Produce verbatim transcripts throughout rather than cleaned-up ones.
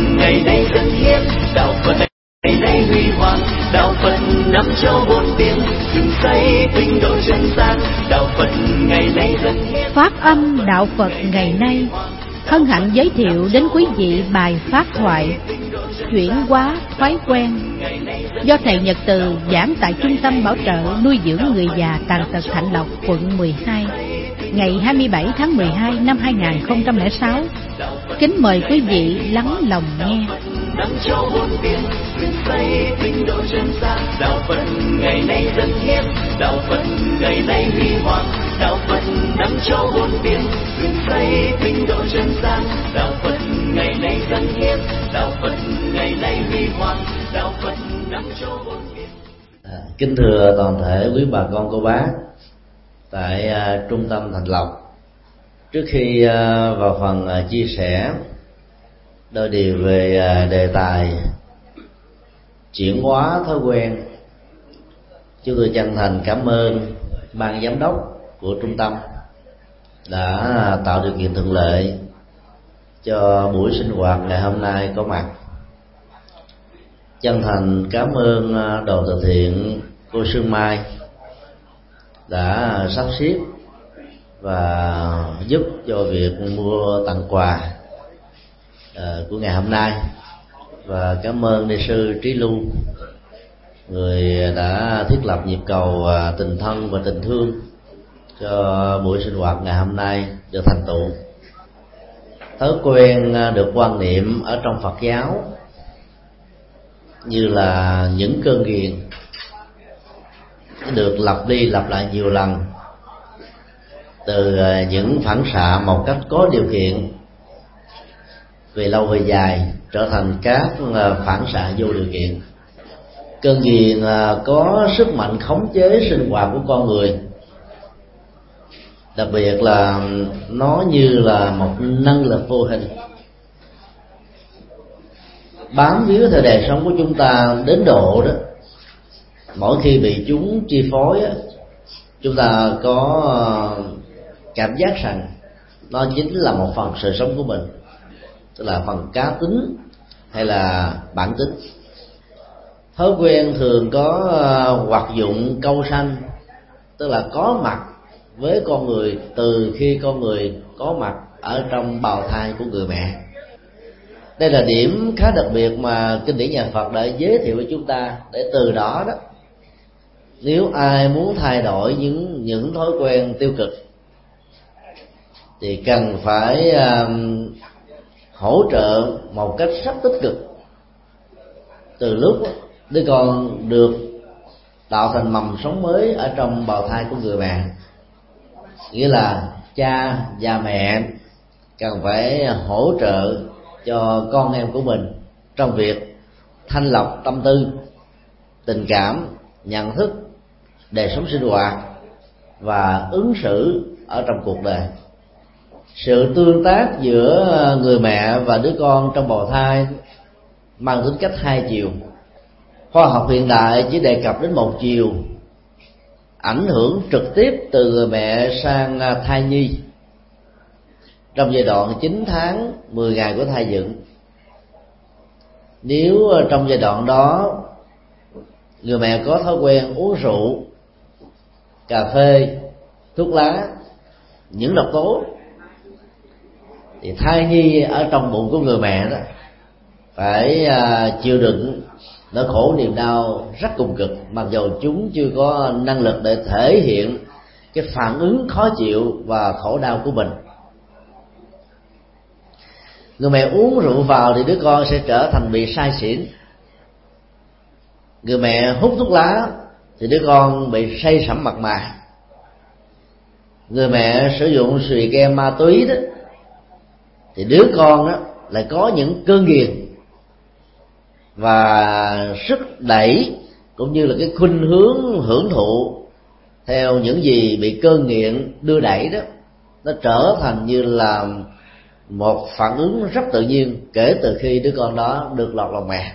ngày nay dân hiến, đạo Phật ngày nay huy hoàng, đạo Phật năm châu bốn biển, dựng xây tinh độ chân gian, đạo Phật ngày nay dân hiến. Phát âm đạo Phật ngày nay hân hạnh giới thiệu đến quý vị bài pháp thoại Chuyển hóa thói quen do thầy Nhật Từ giảng tại Trung tâm Bảo trợ Nuôi dưỡng Người già tàn tật Thạnh Lộc, quận mười hai, ngày hai mươi bảy tháng mười hai năm hai nghìn không trăm lẻ sáu. Kính mời quý vị lắng lòng nghe. Năm châu bốn biển, dựng xây tinh độ chân gian, đạo Phật ngày nay dân hiến, đạo Phật ngày nay huy hoàng, đạo Phật năm châu bốn biển, dựng xây tinh độ chân gian, đạo Phật ngày nay dân hiến, đạo Phật ngày nay huy hoàng, đạo Phật năm châu bốn biển. À, kính thưa toàn thể quý bà con cô bác tại uh, trung tâm Thạnh Lộc. Trước khi uh, vào phần uh, chia sẻ đôi điều về uh, đề tài chuyển hóa thói quen, chúng tôi chân thành cảm ơn ban giám đốc của trung tâm đã tạo điều kiện thuận lợi cho buổi sinh hoạt ngày hôm nay có mặt. Chân thành cảm ơn đoàn từ thiện cô Sương Mai đã sắp xếp và giúp cho việc mua tặng quà của ngày hôm nay, và cảm ơn ni sư Trí Lưu, người đã thiết lập nhịp cầu tình thân và tình thương cho buổi sinh hoạt ngày hôm nay được thành tựu. Thói quen được quan niệm ở trong Phật giáo như là những cơn nghiện được lặp đi lặp lại nhiều lần, từ những phản xạ một cách có điều kiện về lâu về dài trở thành các phản xạ vô điều kiện. Cơn nghiện có sức mạnh khống chế sinh hoạt của con người, đặc biệt là nó như là một năng lực vô hình bám víu theo đời sống của chúng ta đến độ đó mỗi khi bị chúng chi phối, chúng ta có cảm giác rằng nó chính là một phần sự sống của mình, tức là phần cá tính hay là bản tính. Thói quen thường có hoạt dụng câu sanh, tức là có mặt với con người từ khi con người có mặt ở trong bào thai của người mẹ. Đây là điểm khá đặc biệt mà kinh điển nhà Phật đã giới thiệu với chúng ta, để từ đó đó nếu ai muốn thay đổi những những thói quen tiêu cực thì cần phải um, hỗ trợ một cách rất tích cực từ lúc đứa con được tạo thành mầm sống mới ở trong bào thai của người mẹ. Nghĩa là cha và mẹ cần phải hỗ trợ cho con em của mình trong việc thanh lọc tâm tư, tình cảm, nhận thức, đời sống sinh hoạt và ứng xử ở trong cuộc đời. Sự tương tác giữa người mẹ và đứa con trong bào thai mang tính cách hai chiều. Khoa học hiện đại chỉ đề cập đến một chiều, ảnh hưởng trực tiếp từ người mẹ sang thai nhi trong giai đoạn chín tháng mười ngày của thai dựng. Nếu trong giai đoạn đó người mẹ có thói quen uống rượu, cà phê, thuốc lá, những độc tố, thì thai nhi ở trong bụng của người mẹ đó phải uh, chịu đựng nỗi khổ niềm đau rất cùng cực, mặc dù chúng chưa có năng lực để thể hiện cái phản ứng khó chịu và khổ đau của mình. Người mẹ uống rượu vào thì đứa con sẽ trở thành bị say xỉn. Người mẹ hút thuốc lá thì đứa con bị say sẩm mặt mày. Người mẹ sử dụng xì ke ma túy đó thì đứa con đó lại có những cơn nghiện và sức đẩy cũng như là cái khuynh hướng hưởng thụ theo những gì bị cơn nghiện đưa đẩy đó, nó trở thành như là một phản ứng rất tự nhiên kể từ khi đứa con đó được lọt lòng mẹ.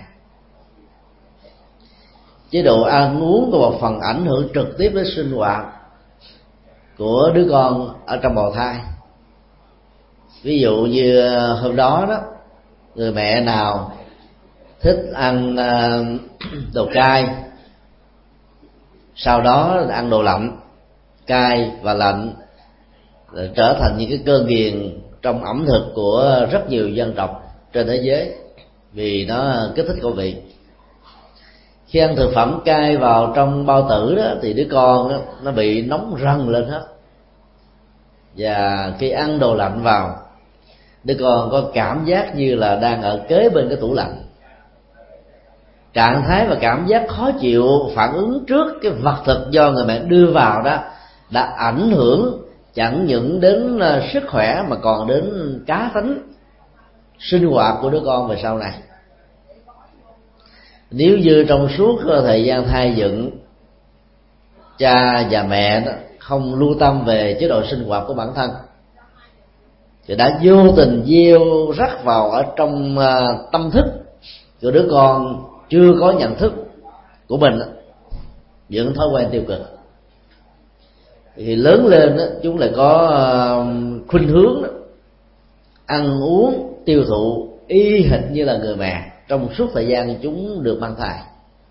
Chế độ ăn uống có một phần ảnh hưởng trực tiếp đến sinh hoạt của đứa con ở trong bào thai. Ví dụ như hôm đó đó Người mẹ nào thích ăn đồ cay, sau đó ăn đồ lạnh, cay và lạnh, trở thành những cái cơn nghiện trong ẩm thực của rất nhiều dân tộc trên thế giới, vì nó kích thích khẩu vị. Khi ăn thực phẩm cay vào trong bao tử đó, thì đứa con đó, nó bị nóng rần lên hết. Và khi ăn đồ lạnh vào, đứa con có cảm giác như là đang ở kế bên cái tủ lạnh. Trạng thái và cảm giác khó chịu phản ứng trước cái vật thực do người mẹ đưa vào đó đã ảnh hưởng chẳng những đến sức khỏe mà còn đến cá tính sinh hoạt của đứa con về sau này. Nếu như trong suốt thời gian thai dựng, cha và mẹ đó không lưu tâm về chế độ sinh hoạt của bản thân, thì đã vô tình gieo rắc vào ở trong tâm thức của đứa con chưa có nhận thức của mình những thói quen tiêu cực. Thì lớn lên đó, chúng lại có khuynh hướng đó, ăn uống tiêu thụ y hệt như là người mẹ trong suốt thời gian chúng được mang thai.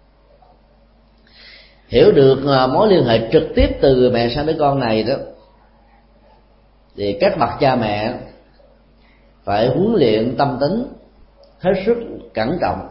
Hiểu được mối liên hệ trực tiếp từ người mẹ sang đứa con này đó, thì các bậc cha mẹ phải huấn luyện tâm tính hết sức cẩn trọng.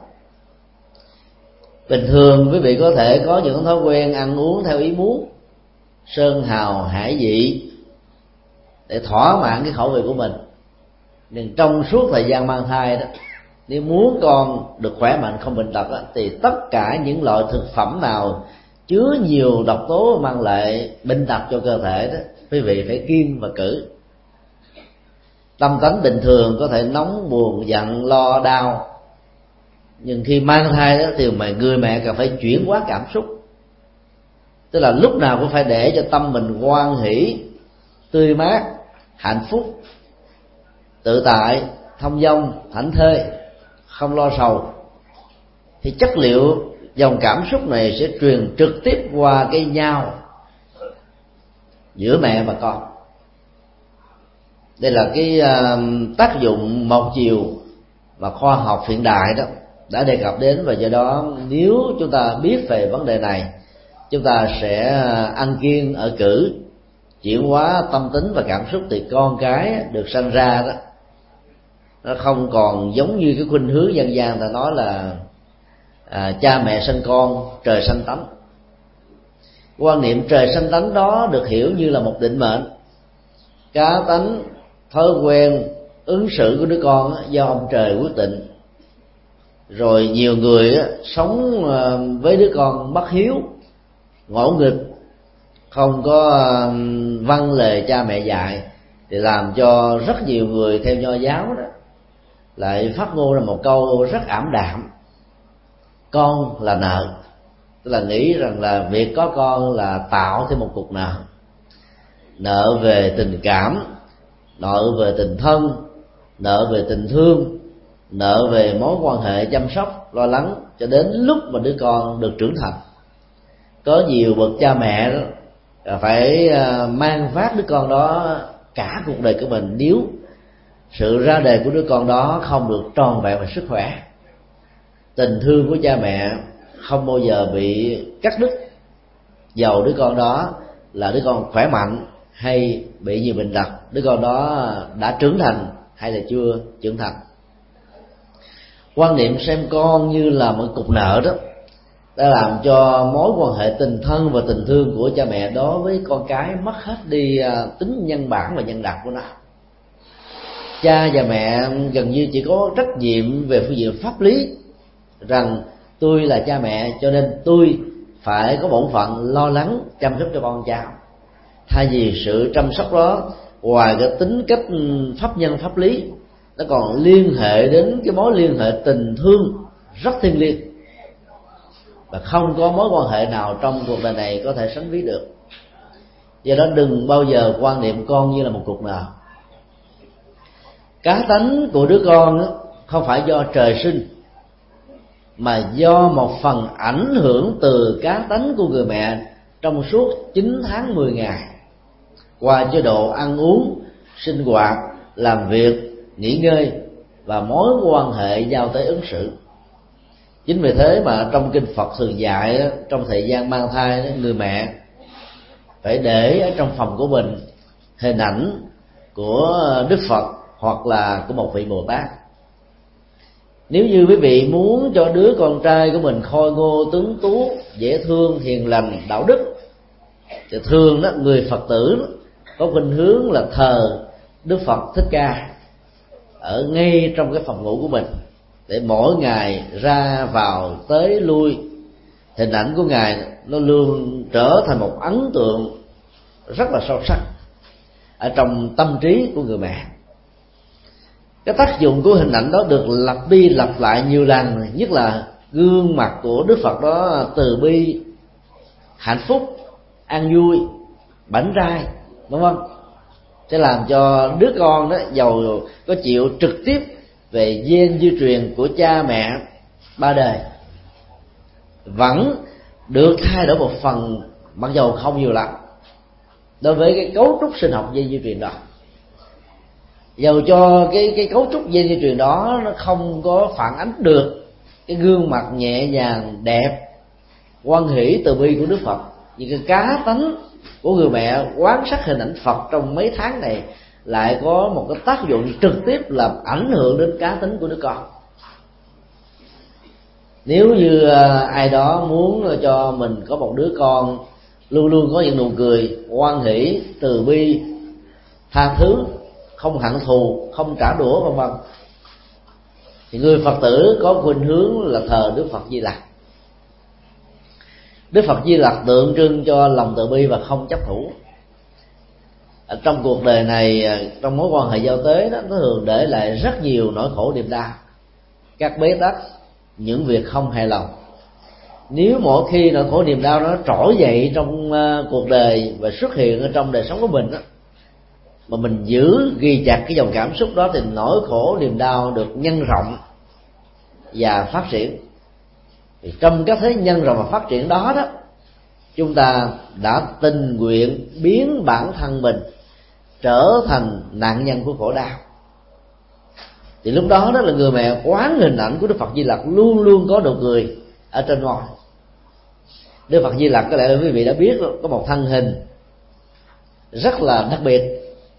Bình thường quý vị có thể có những thói quen ăn uống theo ý muốn, sơn hào hải vị để thỏa mãn cái khẩu vị của mình. Nhưng trong suốt thời gian mang thai đó, nếu muốn con được khỏe mạnh không bệnh tật đó, thì tất cả những loại thực phẩm nào chứa nhiều độc tố mang lại bệnh tật cho cơ thể đó, quý vị phải kiêng và cử. Tâm tánh bình thường có thể nóng, buồn, giận, lo, đau, nhưng khi mang thai đó thì mà người mẹ cần phải chuyển hóa cảm xúc, tức là lúc nào cũng phải để cho tâm mình hoan hỷ, tươi mát, hạnh phúc, tự tại, thông dong, thảnh thơi, không lo sầu. Thì chất liệu dòng cảm xúc này sẽ truyền trực tiếp qua cái nhau giữa mẹ và con. Đây là cái uh, tác dụng một chiều mà khoa học hiện đại đó đã đề cập đến, và do đó nếu chúng ta biết về vấn đề này, chúng ta sẽ ăn kiêng ở cử, chuyển hóa tâm tính và cảm xúc, thì con cái được sanh ra đó nó không còn giống như cái khuynh hướng dân gian ta nói là à, cha mẹ sinh con trời sanh tánh. Quan niệm trời sanh tánh đó được hiểu như là một định mệnh, cá tánh, thói quen, ứng xử của đứa con do ông trời quyết định. Rồi nhiều người sống với đứa con bất hiếu, ngỗ nghịch, không có vâng lời cha mẹ dạy, thì làm cho rất nhiều người theo Nho giáo đó lại phát ngôn ra một câu rất ảm đạm: con là nợ. Tức là nghĩ rằng là việc có con là tạo thêm một cục nợ, nợ về tình cảm, nợ về tình thân, nợ về tình thương, nợ về mối quan hệ chăm sóc lo lắng, cho đến lúc mà đứa con được trưởng thành. Có nhiều bậc cha mẹ đó phải mang vác đứa con đó cả cuộc đời của mình nếu sự ra đời của đứa con đó không được tròn vẹn về sức khỏe. Tình thương của cha mẹ không bao giờ bị cắt đứt, dầu đứa con đó là đứa con khỏe mạnh hay bị nhiều bệnh tật, đứa con đó đã trưởng thành hay là chưa trưởng thành. Quan niệm xem con như là một cục nợ đó đã làm cho mối quan hệ tình thân và tình thương của cha mẹ đối với con cái mất hết đi tính nhân bản và nhân đạo của nó. Cha và mẹ gần như chỉ có trách nhiệm về phương diện pháp lý, rằng tôi là cha mẹ cho nên tôi phải có bổn phận lo lắng chăm sóc cho con cháu. Thay vì sự chăm sóc đó, ngoài cái tính cách pháp nhân pháp lý, nó còn liên hệ đến cái mối liên hệ tình thương rất thiêng liêng, và không có mối quan hệ nào trong cuộc đời này có thể sánh ví được. Do đó đừng bao giờ quan niệm con như là một cục nợ. Cá tánh của đứa con đó không phải do trời sinh, mà do một phần ảnh hưởng từ cá tánh của người mẹ trong suốt chín tháng mười ngày, qua chế độ ăn uống, sinh hoạt, làm việc, nghỉ ngơi và mối quan hệ giao tới ứng xử. Chính vì thế mà trong kinh Phật thường dạy, trong thời gian mang thai, người mẹ phải để ở trong phòng của mình hình ảnh của Đức Phật hoặc là của một vị Bồ Tát. Nếu như quý vị muốn cho đứa con trai của mình khôi ngô tuấn tú, dễ thương, hiền lành, đạo đức, thì thường đó người Phật tử có khuynh hướng là thờ Đức Phật Thích Ca ở ngay trong cái phòng ngủ của mình, để mỗi ngày ra vào tới lui, hình ảnh của ngài nó luôn trở thành một ấn tượng rất là sâu sắc ở trong tâm trí của người mẹ. Cái tác dụng của hình ảnh đó được lặp đi lặp lại nhiều lần, nhất là gương mặt của Đức Phật đó từ bi, hạnh phúc, an vui, bảnh trai, đúng không? Sẽ làm cho đứa con đó giàu có chịu trực tiếp về gen di truyền của cha mẹ ba đời, vẫn được thay đổi một phần, mặc dầu không nhiều lắm, đối với cái cấu trúc sinh học gen di truyền đó. Dầu cho cái cái cấu trúc gen di truyền đó nó không có phản ánh được cái gương mặt nhẹ nhàng đẹp, hoan hỷ từ bi của Đức Phật, nhưng cái cá tánh của người mẹ quan sát hình ảnh Phật trong mấy tháng này lại có một cái tác dụng trực tiếp làm ảnh hưởng đến cá tính của đứa con. Nếu như ai đó muốn cho mình có một đứa con luôn luôn có những nụ cười hoan hỷ, từ bi, tha thứ, không hận thù, không trả đũa vân vân, thì người Phật tử có khuynh hướng là thờ Đức Phật Di Lặc. Đức Phật Di Lặc tượng trưng cho lòng từ bi và không chấp thủ. Ở trong cuộc đời này, trong mối quan hệ giao tế đó, nó thường để lại rất nhiều nỗi khổ niềm đau, các bế tắc, những việc không hài lòng. Nếu mỗi khi nỗi khổ niềm đau nó trỗi dậy trong uh, cuộc đời và xuất hiện ở trong đời sống của mình đó, mà mình giữ ghi chặt cái dòng cảm xúc đó, thì nỗi khổ niềm đau được nhân rộng và phát triển. Thì trong các thế nhân rộng và phát triển đó đó, chúng ta đã tình nguyện biến bản thân mình trở thành nạn nhân của khổ đau. Thì lúc đó đó là người mẹ quán hình ảnh của Đức Phật Di Lặc luôn luôn có nụ cười ở trên môi. Đức Phật Di Lặc có lẽ là quý vị đã biết có một thân hình rất là đặc biệt.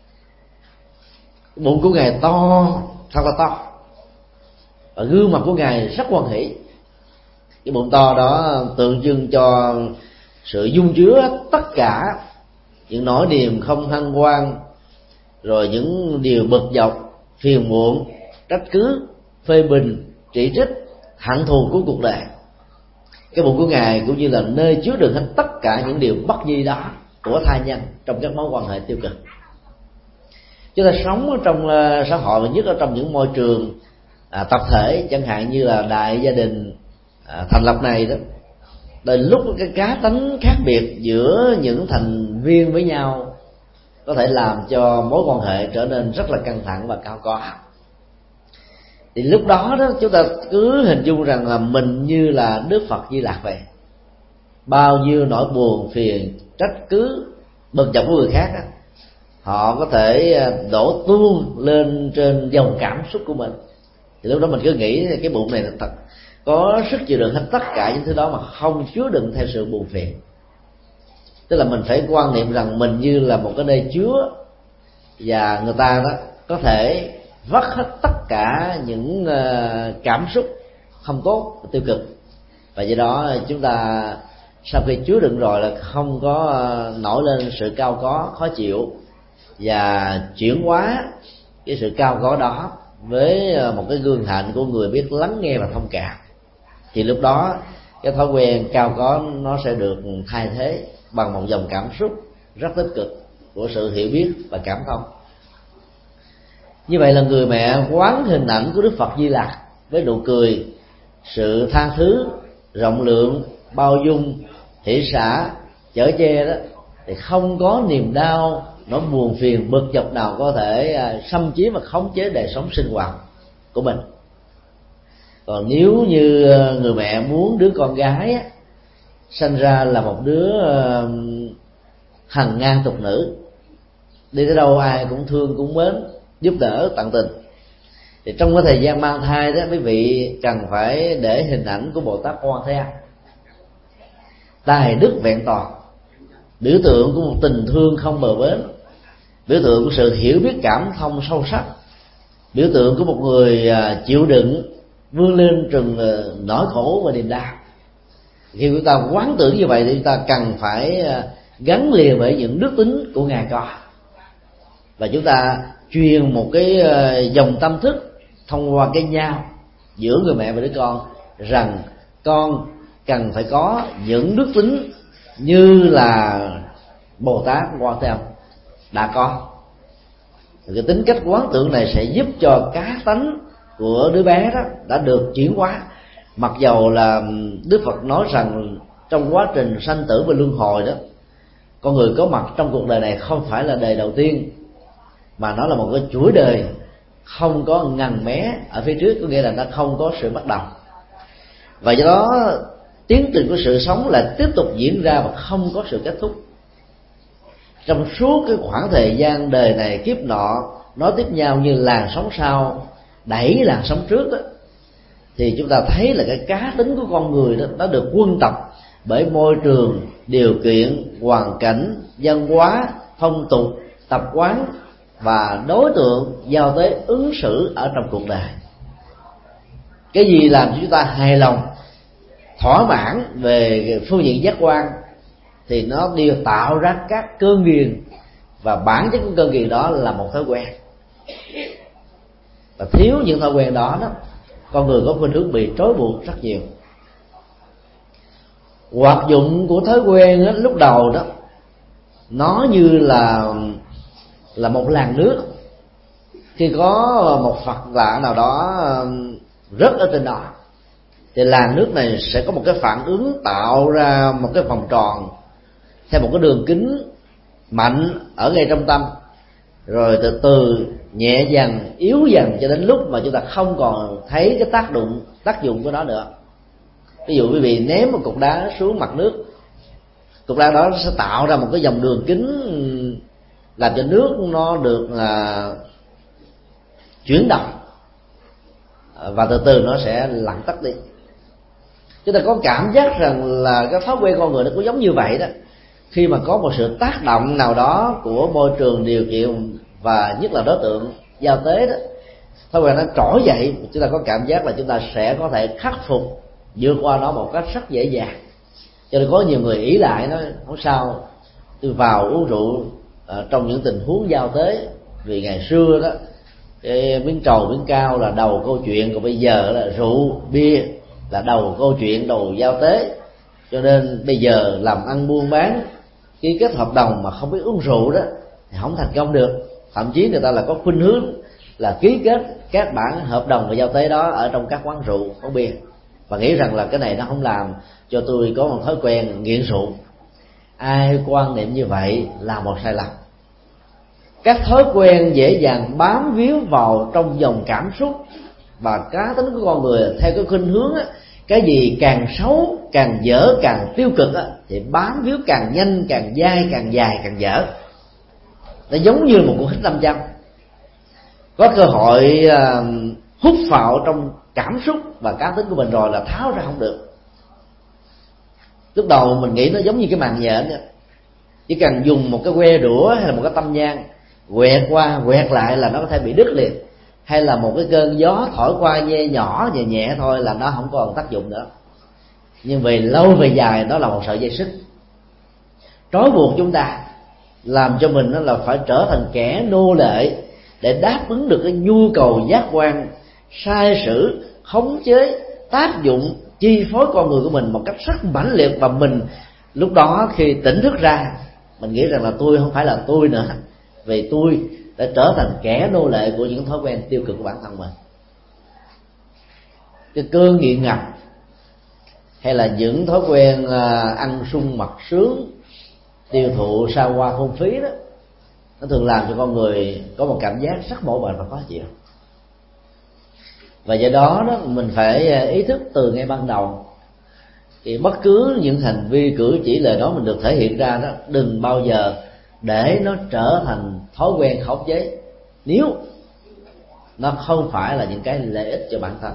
Bụng của ngài to, thật là to, và gương mặt của ngài rất hoan hỷ. Cái bụng to đó tượng trưng cho sự dung chứa tất cả những nỗi niềm không hân hoan, rồi những điều bực dọc, phiền muộn, trách cứ, phê bình, chỉ trích, hận thù của cuộc đời. Cái bụng của ngài cũng như là nơi chứa đựng hết tất cả những điều bất di đó của thai nhân trong các mối quan hệ tiêu cực. Chúng ta sống trong xã hội, và nhất là trong những môi trường à, tập thể, chẳng hạn như là đại gia đình à, thành lập này đó, đôi lúc cái cá tánh khác biệt giữa những thành viên với nhau có thể làm cho mối quan hệ trở nên rất là căng thẳng và cao có. Thì lúc đó đó chúng ta cứ hình dung rằng là mình như là Đức Phật Di Lặc vậy. Bao nhiêu nỗi buồn phiền, trách cứ, bực dọc của người khác đó, họ có thể đổ tuôn lên trên dòng cảm xúc của mình. Thì lúc đó mình cứ nghĩ cái bụng này là thật có sức chịu đựng hết tất cả những thứ đó mà không chứa đựng theo sự buồn phiền. Tức là mình phải quan niệm rằng mình như là một cái nơi chứa, và người ta đó có thể vắt hết tất cả những cảm xúc không tốt, tiêu cực, và do đó chúng ta sau khi chứa đựng rồi là không có nổi lên sự cao có, khó chịu, và chuyển hóa cái sự cao có đó với một cái gương hạnh của người biết lắng nghe và thông cảm. Thì lúc đó cái thói quen cao có nó sẽ được thay thế bằng một dòng cảm xúc rất tích cực của sự hiểu biết và cảm thông. Như vậy là người mẹ quán hình ảnh của Đức Phật Di Lặc với nụ cười, sự tha thứ, rộng lượng, bao dung, hỷ xả, chở che đó, thì không có niềm đau, nỗi buồn phiền, bực dọc nào có thể xâm chiếm và khống chế đời sống sinh hoạt của mình. Còn nếu như người mẹ muốn đứa con gái á, sinh ra là một đứa hằng ngang tục nữ, đi tới đâu ai cũng thương cũng mến, giúp đỡ tận tình, Thì trong cái thời gian mang thai đó, quý vị cần phải để hình ảnh của Bồ Tát Quan Thế Âm, tài đức vẹn toàn, biểu tượng của một tình thương không bờ bến, biểu tượng của sự hiểu biết cảm thông sâu sắc, biểu tượng của một người chịu đựng vươn lên từng nỗi khổ và niềm đau. Khi chúng ta quán tưởng như vậy thì chúng ta cần phải gắn liền với những đức tính của Ngài có, và chúng ta truyền một cái dòng tâm thức thông qua cái nhau giữa người mẹ và đứa con, rằng con cần phải có những đức tính như là Bồ Tát Quan Thế Âm đã có. Cái tính cách quán tưởng này sẽ giúp cho cá tánh của đứa bé đó đã được chuyển hóa. Mặc dầu là Đức Phật nói rằng trong quá trình sanh tử và luân hồi đó, con người có mặt trong cuộc đời này không phải là đời đầu tiên, mà nó là một cái chuỗi đời không có ngần mé ở phía trước, có nghĩa là nó không có sự bắt đầu. Và do đó tiến trình của sự sống là tiếp tục diễn ra và không có sự kết thúc. Trong suốt cái khoảng thời gian đời này kiếp nọ nói tiếp nhau như làn sóng sau đẩy làn sóng trước đó, thì chúng ta thấy là cái cá tính của con người đó nó được quân tập bởi môi trường, điều kiện, hoàn cảnh, văn hóa, phong tục, tập quán và đối tượng giao tế ứng xử ở trong cuộc đời. Cái gì làm cho chúng ta hài lòng, thỏa mãn về phương diện giác quan thì nó đều tạo ra các cơn nghiền, và bản chất của cơn nghiền đó là một thói quen. Và thiếu những thói quen đó đó, con người có khuynh hướng bị trói buộc rất nhiều. Hoạt dụng của thói quen đó, lúc đầu đó nó như là là một làn nước. Khi có một Phật lạ nào đó rớt ở trên đó thì làn nước này sẽ có một cái phản ứng tạo ra một cái vòng tròn theo một cái đường kính mạnh ở ngay trong tâm, rồi từ từ nhẹ dần yếu dần cho đến lúc mà chúng ta không còn thấy cái tác dụng tác dụng của nó nữa. Ví dụ quý vị ném một cục đá xuống mặt nước, cục đá đó sẽ tạo ra một cái dòng đường kính làm cho nước nó được là chuyển động, và từ từ nó sẽ lặng tắt đi. Chúng ta có cảm giác rằng là cái thói quen con người nó cũng giống như vậy đó. Khi mà có một sự tác động nào đó của môi trường, điều kiện và nhất là đối tượng giao tế đó, thói quen nó trỗi dậy, chúng ta có cảm giác là chúng ta sẽ có thể khắc phục vượt qua nó một cách rất dễ dàng. Cho nên có nhiều người ý lại nói không sao, tôi vào uống rượu trong những tình huống giao tế, vì ngày xưa đó cái miếng trầu miếng cao là đầu câu chuyện, còn bây giờ là rượu bia là đầu câu chuyện, đầu giao tế. Cho nên bây giờ làm ăn buôn bán, ký kết hợp đồng mà không biết uống rượu đó thì không thành công được. Thậm chí người ta là có khuynh hướng là ký kết các bản hợp đồng và giao tế đó ở trong các quán rượu, quán bia, và nghĩ rằng là cái này nó không làm cho tôi có một thói quen nghiện rượu. Ai quan niệm như vậy là một sai lầm. Các thói quen dễ dàng bám víu vào trong dòng cảm xúc và cá tính của con người theo cái khuynh hướng á, cái gì càng xấu, càng dở, càng tiêu cực á, thì bám víu càng nhanh, càng dai, càng dài, càng dở. Nó giống như một cuộc hít nam châm, có cơ hội uh, hút vào trong cảm xúc và cá tính của mình rồi là tháo ra không được. Lúc đầu mình nghĩ nó giống như cái màng nhện đó. Chỉ cần dùng một cái que đũa hay là một cái tâm nhang quẹt qua quẹt lại là nó có thể bị đứt liền, hay là một cái cơn gió thổi qua nhẹ nhỏ nhẹ nhẹ thôi là nó không còn tác dụng nữa. Nhưng về lâu về dài nó là một sợi dây xích trói buộc chúng ta, làm cho mình nó là phải trở thành kẻ nô lệ để đáp ứng được cái nhu cầu giác quan, sai sử, khống chế, tác dụng, chi phối con người của mình một cách rất mãnh liệt. Và mình lúc đó khi tỉnh thức ra, mình nghĩ rằng là tôi không phải là tôi nữa, vì tôi đã trở thành kẻ nô lệ của những thói quen tiêu cực của bản thân mình. Cái cơn nghiện ngập hay là những thói quen ăn sung mặc sướng, tiêu thụ xa hoa phung phí đó, nó thường làm cho con người có một cảm giác rất mỏi mệt và khó chịu. Và do đó đó mình phải ý thức từ ngay ban đầu, thì bất cứ những hành vi cử chỉ lời nói mình được thể hiện ra đó, đừng bao giờ để nó trở thành thói quen khống chế. Nếu nó không phải là những cái lợi ích cho bản thân.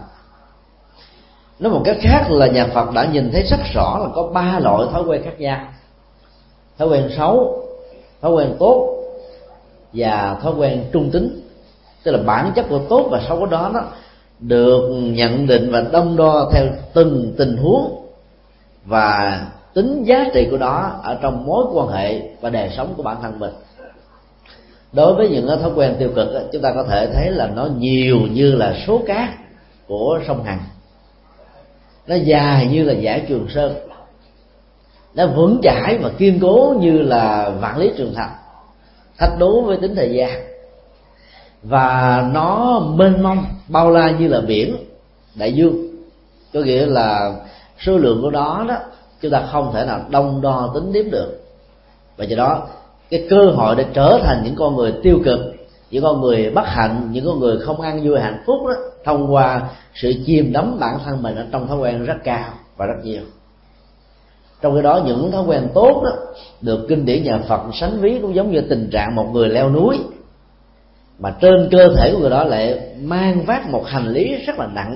Nói một cách khác là nhà Phật đã nhìn thấy rất rõ là có ba loại thói quen khác nhau: thói quen xấu, thói quen tốt và thói quen trung tính. Tức là bản chất của tốt và xấu đó nó được nhận định và đong đo theo từng tình huống và tính giá trị của nó ở trong mối quan hệ và đời sống của bản thân mình. Đối với những thói quen tiêu cực, chúng ta có thể thấy là nó nhiều như là số cát của sông Hằng, nó dài như là dải Trường Sơn, nó vững chãi và kiên cố như là vạn lý trường thành, thách đố với tính thời gian, và nó mênh mông bao la như là biển đại dương. Có nghĩa là số lượng của nó đó chúng ta không thể nào đong đo tính đếm được, và do đó cái cơ hội để trở thành những con người tiêu cực, những con người bất hạnh, những con người không an vui hạnh phúc đó, thông qua sự chìm đắm bản thân mình ở trong thói quen rất cao và rất nhiều. Trong khi đó những thói quen tốt đó được kinh điển nhà Phật sánh ví cũng giống như tình trạng một người leo núi, mà trên cơ thể của người đó lại mang vác một hành lý rất là nặng.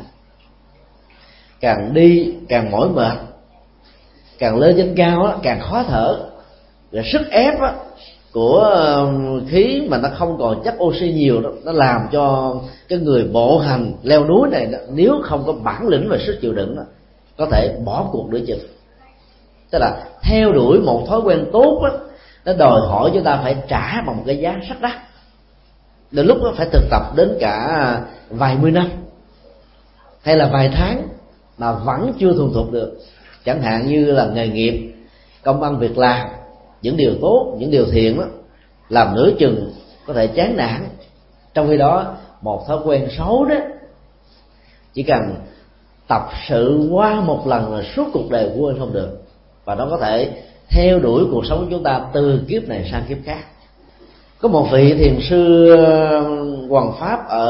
Càng đi càng mỏi mệt, càng lên trên cao đó, càng khó thở. Rồi sức ép đó, của khí mà nó không còn chất oxy nhiều đó, nó làm cho cái người bộ hành leo núi này đó, nếu không có bản lĩnh và sức chịu đựng đó, có thể bỏ cuộc nửa chừng. Tức là theo đuổi một thói quen tốt đó, nó đòi hỏi chúng ta phải trả bằng một cái giá rất đắt. Đến lúc nó phải thực tập đến cả vài mươi năm hay là vài tháng mà vẫn chưa thuần thục được. Chẳng hạn như là nghề nghiệp, công ăn việc làm, những điều tốt, những điều thiện đó, làm nửa chừng có thể chán nản. Trong khi đó một thói quen xấu đó chỉ cần tập sự qua một lần là suốt cuộc đời quên không được, và nó có thể theo đuổi cuộc sống của chúng ta từ kiếp này sang kiếp khác. Có một vị thiền sư Hoàng Pháp ở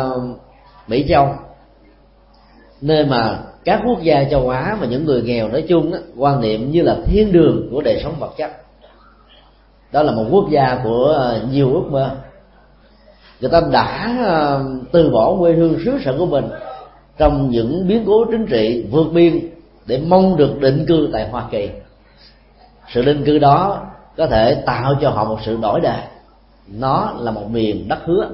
Mỹ Châu, nơi mà các quốc gia châu Á và những người nghèo nói chung đó, quan niệm như là thiên đường của đời sống vật chất. Đó là một quốc gia của nhiều ước mơ. Người ta đã từ bỏ quê hương xứ sở của mình trong những biến cố chính trị vượt biên để mong được định cư tại Hoa Kỳ. Sự định cư đó có thể tạo cho họ một sự đổi đời. Nó là một miền đất hứa.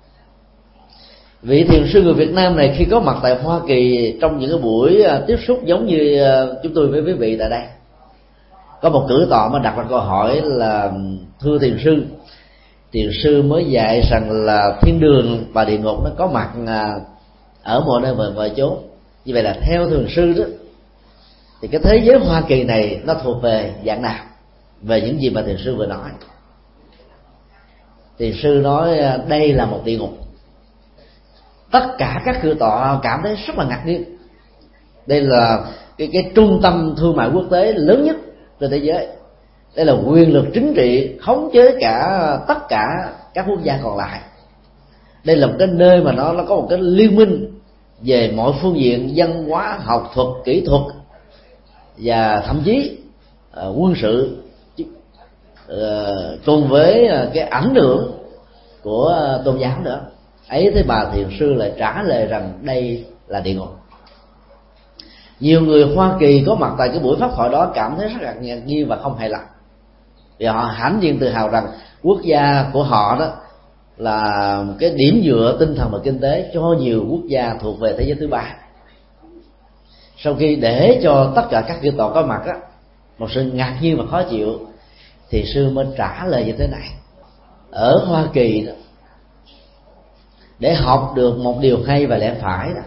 Vị thiền sư người Việt Nam này khi có mặt tại Hoa Kỳ trong những cái buổi tiếp xúc giống như chúng tôi với quý vị tại đây, có một cử tọa mà đặt ra câu hỏi là: thưa thiền sư, thiền sư mới dạy rằng là thiên đường và địa ngục nó có mặt ở mọi nơi và mọi chỗ. Như vậy là theo thiền sư đó thì cái thế giới Hoa Kỳ này nó thuộc về dạng nào, về những gì mà thiền sư vừa nói? Thiền sư nói đây là một địa ngục. Tất cả các cư tọa cảm thấy rất là ngạc nhiên. Đây là cái, cái trung tâm thương mại quốc tế lớn nhất trên thế giới. Đây là quyền lực chính trị khống chế cả tất cả các quốc gia còn lại. Đây là một cái nơi mà nó, nó có một cái liên minh về mọi phương diện văn hóa, học thuật, kỹ thuật và thậm chí uh, quân sự, uh, cùng với uh, cái ảnh hưởng của uh, tôn giáo nữa. Ấy thế bà thiền sư lại trả lời rằng đây là địa ngục. Nhiều người Hoa Kỳ có mặt tại cái buổi pháp thoại đó cảm thấy rất là ngạc nhiên và không hài lòng, vì họ hãnh diện tự hào rằng quốc gia của họ đó là một cái điểm dựa tinh thần và kinh tế cho nhiều quốc gia thuộc về thế giới thứ ba. Sau khi để cho tất cả các cư tọa có mặt á một sự ngạc nhiên và khó chịu, thì sư mới trả lời như thế này: ở Hoa Kỳ đó, để học được một điều hay và lẽ phải đó,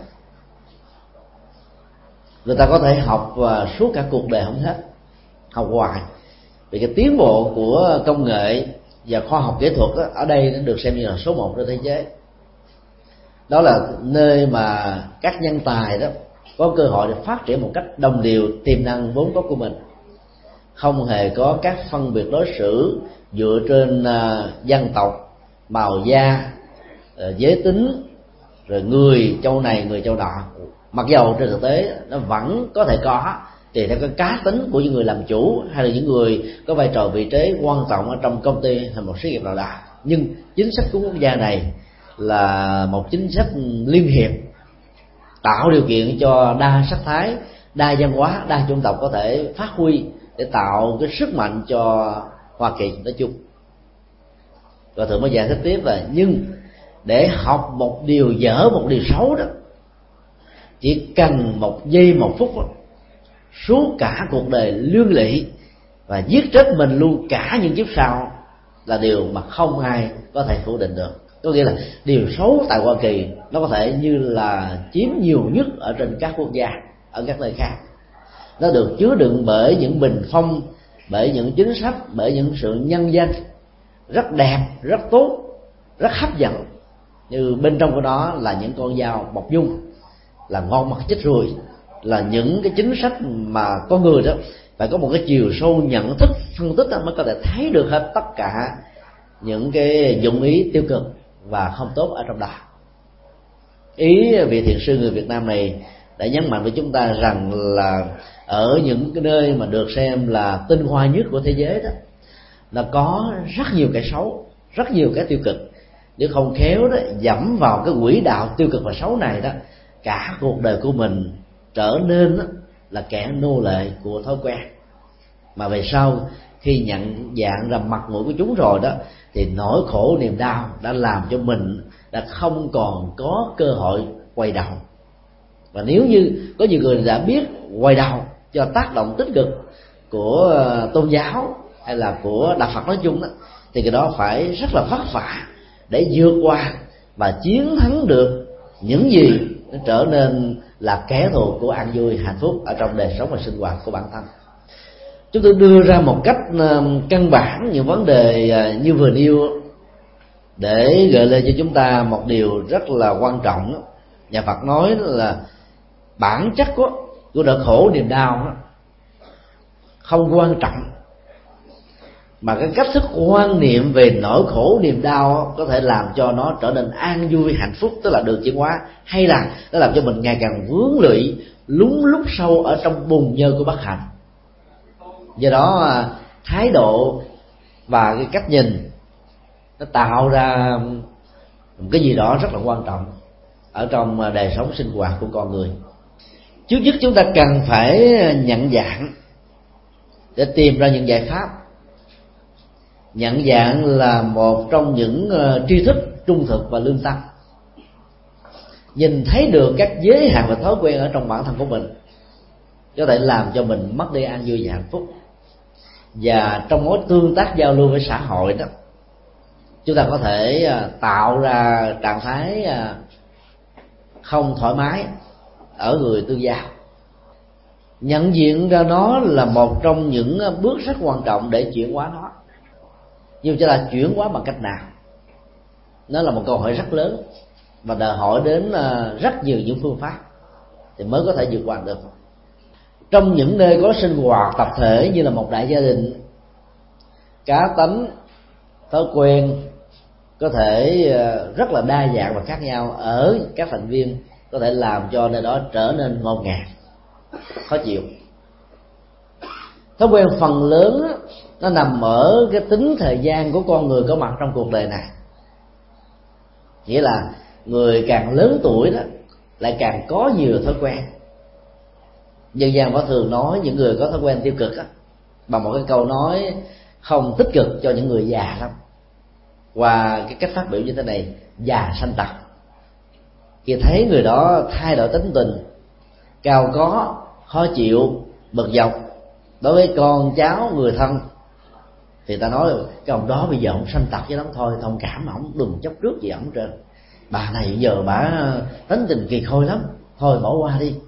người ta có thể học và suốt cả cuộc đời không hết, học hoài. Vì cái tiến bộ của công nghệ và khoa học kỹ thuật đó, ở đây nó được xem như là số một trên thế giới. Đó là nơi mà các nhân tài đó có cơ hội để phát triển một cách đồng đều tiềm năng vốn có của mình, không hề có các phân biệt đối xử dựa trên uh, dân tộc, màu da, uh, giới tính, rồi người châu này người châu nọ. Mặc dầu trên thực tế nó vẫn có thể có, tùy theo cái cá tính của những người làm chủ hay là những người có vai trò vị trí quan trọng ở trong công ty hay một xí nghiệp nào đó. Nhưng chính sách của quốc gia này là một chính sách liên hiệp tạo điều kiện cho đa sắc thái, đa văn hóa, đa chủng tộc có thể phát huy để tạo cái sức mạnh cho Hoa Kỳ nói chung. Rồi Thượng mới giải thích tiếp là nhưng để học một điều dở, một điều xấu đó, chỉ cần một giây một phút đó, suốt cả cuộc đời lương lị và giết chết mình luôn cả những kiếp sau là điều mà không ai có thể phủ định được. Có nghĩa là điều xấu tại Hoa Kỳ nó có thể như là chiếm nhiều nhất ở trên các quốc gia, ở các nơi khác. Nó được chứa đựng bởi những bình phong, bởi những chính sách, bởi những sự nhân danh rất đẹp, rất tốt, rất hấp dẫn. Như bên trong của nó là những con dao bọc dung, là ngon mặt chết ruồi, là những cái chính sách mà con người đó phải có một cái chiều sâu nhận thức, phân tích mới có thể thấy được hết tất cả những cái dụng ý tiêu cực và không tốt ở trong đó. Ý vị thiền sư người Việt Nam này đã nhấn mạnh với chúng ta rằng là ở những cái nơi mà được xem là tinh hoa nhất của thế giới đó, là có rất nhiều cái xấu, rất nhiều cái tiêu cực. Nếu không khéo đó, dẫm vào cái quỹ đạo tiêu cực và xấu này đó, cả cuộc đời của mình trở nên đó, là kẻ nô lệ của thói quen. Mà về sau khi nhận dạng ra mặt mũi của chúng rồi đó, thì nỗi khổ niềm đau đã làm cho mình đã không còn có cơ hội quay đầu. Và nếu như có nhiều người đã biết quay đầu cho tác động tích cực của tôn giáo hay là của đạo Phật nói chung đó, thì cái đó phải rất là vất vả để vượt qua và chiến thắng được những gì nó trở nên là kẻ thù của an vui hạnh phúc ở trong đời sống và sinh hoạt của bản thân. Chúng tôi đưa ra một cách căn bản những vấn đề như vừa nêu để gợi lên cho chúng ta một điều rất là quan trọng. Nhà Phật nói là bản chất của, của nỗi khổ niềm đau không quan trọng, mà cái cách thức quan niệm về nỗi khổ niềm đau có thể làm cho nó trở nên an vui hạnh phúc, tức là được chuyển hóa, hay là nó làm cho mình ngày càng vướng lụy, lún lút sâu ở trong bùn nhơ của bất hạnh. Do đó thái độ và cái cách nhìn nó tạo ra một cái gì đó rất là quan trọng ở trong đời sống sinh hoạt của con người. Trước nhất chúng ta cần phải nhận dạng để tìm ra những giải pháp. Nhận dạng là một trong những tri thức trung thực và lương tâm. Nhìn thấy được các giới hạn và thói quen ở trong bản thân của mình có thể làm cho mình mất đi an vui và hạnh phúc. Và trong mối tương tác giao lưu với xã hội đó, chúng ta có thể tạo ra trạng thái không thoải mái ở người tương giao. Nhận diện ra nó là một trong những bước rất quan trọng để chuyển hóa nó. Nhưng chúng ta chuyển hóa bằng cách nào? Nó là một câu hỏi rất lớn và đòi hỏi đến rất nhiều những phương pháp thì mới có thể vượt qua được. Trong những nơi có sinh hoạt tập thể như là một đại gia đình, cá tánh, thói quen có thể rất là đa dạng và khác nhau ở các thành viên, có thể làm cho nơi đó trở nên ngột ngạt, khó chịu. Thói quen phần lớn nó nằm ở cái tính thời gian của con người có mặt trong cuộc đời này. Nghĩa là người càng lớn tuổi đó lại càng có nhiều thói quen. Dân gian có thường nói những người có thói quen tiêu cực á, bằng một cái câu nói không tích cực cho những người già lắm, và cái cách phát biểu như thế này: già sanh tật. Khi thấy người đó thay đổi tính tình, cao có, khó chịu, bực dọc đối với con cháu, người thân, thì ta nói cái ông đó bây giờ ông sanh tật với lắm, thôi thông cảm ổng, đừng chấp trước gì ổng trên. Bà này giờ bà tính tình kỳ khôi lắm, thôi bỏ qua đi.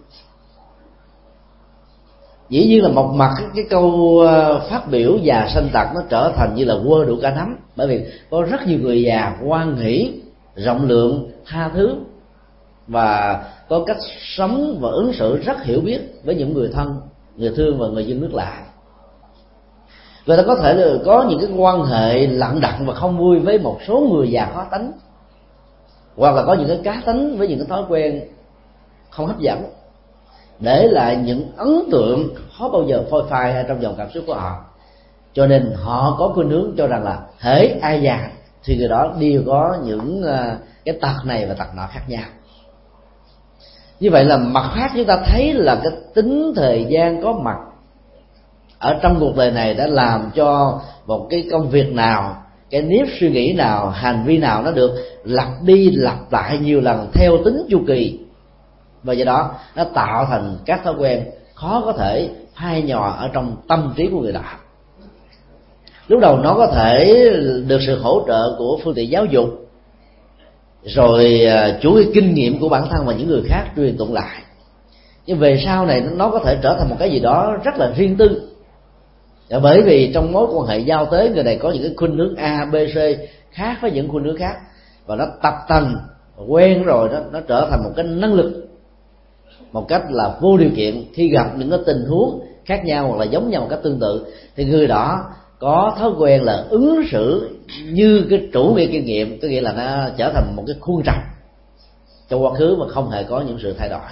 Dĩ nhiên là một mặt cái câu phát biểu già sanh tật nó trở thành như là quơ đủ cả nắm, bởi vì có rất nhiều người già hoan hỷ, rộng lượng, tha thứ và có cách sống và ứng xử rất hiểu biết với những người thân, người thương và người dân nước lạ. Người ta có thể là có những cái quan hệ lặng đặng và không vui với một số người già khó tánh, hoặc là có những cái cá tính với những cái thói quen không hấp dẫn, để lại những ấn tượng khó bao giờ phôi phai ở trong dòng cảm xúc của họ. Cho nên họ có khuynh hướng cho rằng là hễ ai già thì người đó đều có những cái tật này và tật nọ khác nhau. Như vậy là mặt khác chúng ta thấy là cái tính thời gian có mặt ở trong cuộc đời này đã làm cho một cái công việc nào, cái nếp suy nghĩ nào, hành vi nào nó được lặp đi lặp lại nhiều lần theo tính chu kỳ, và do đó nó tạo thành các thói quen khó có thể phai nhòa ở trong tâm trí của người đó. Lúc đầu nó có thể được sự hỗ trợ của phương tiện giáo dục, rồi chủ cái kinh nghiệm của bản thân và những người khác truyền tụng lại, nhưng về sau này nó có thể trở thành một cái gì đó rất là riêng tư. Bởi vì trong mối quan hệ giao tế, người này có những cái khuynh hướng A, B, C khác với những khuynh hướng khác, và nó tập tành quen rồi đó, nó trở thành một cái năng lực một cách là vô điều kiện. Khi gặp những cái tình huống khác nhau hoặc là giống nhau một cách tương tự, thì người đó có thói quen là ứng xử như cái chủ nghĩa kinh nghiệm, có nghĩa là nó trở thành một cái khuôn trầm trong quá khứ mà không hề có những sự thay đổi.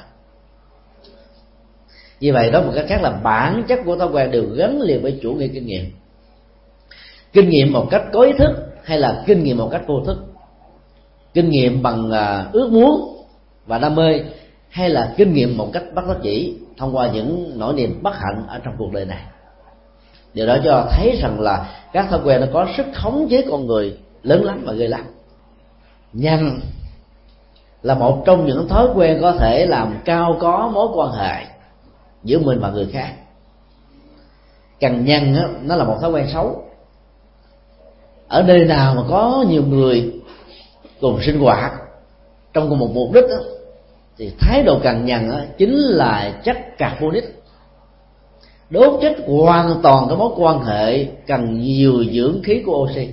Vì vậy đó, một cách khác là bản chất của thói quen đều gắn liền với chủ nghĩa kinh nghiệm. Kinh nghiệm một cách có ý thức hay là kinh nghiệm một cách vô thức, kinh nghiệm bằng ước muốn và đam mê, hay là kinh nghiệm một cách bất đắc dĩ thông qua những nỗi niềm bất hạnh ở trong cuộc đời này. Điều đó cho thấy rằng là các thói quen nó có sức khống chế con người lớn lắm và ghê lắm. Nhằn là một trong những thói quen có thể làm cao có mối quan hệ giữa mình và người khác. Cằn nhằn á, nó là một thói quen xấu. Ở nơi nào mà có nhiều người cùng sinh hoạt trong cùng một mục đích đó, thì thái độ cằn nhằn đó chính là chất carbonic, đốt chết hoàn toàn cái mối quan hệ cần nhiều dưỡng khí của oxy.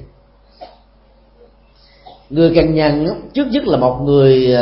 Người cằn nhằn trước nhất là một người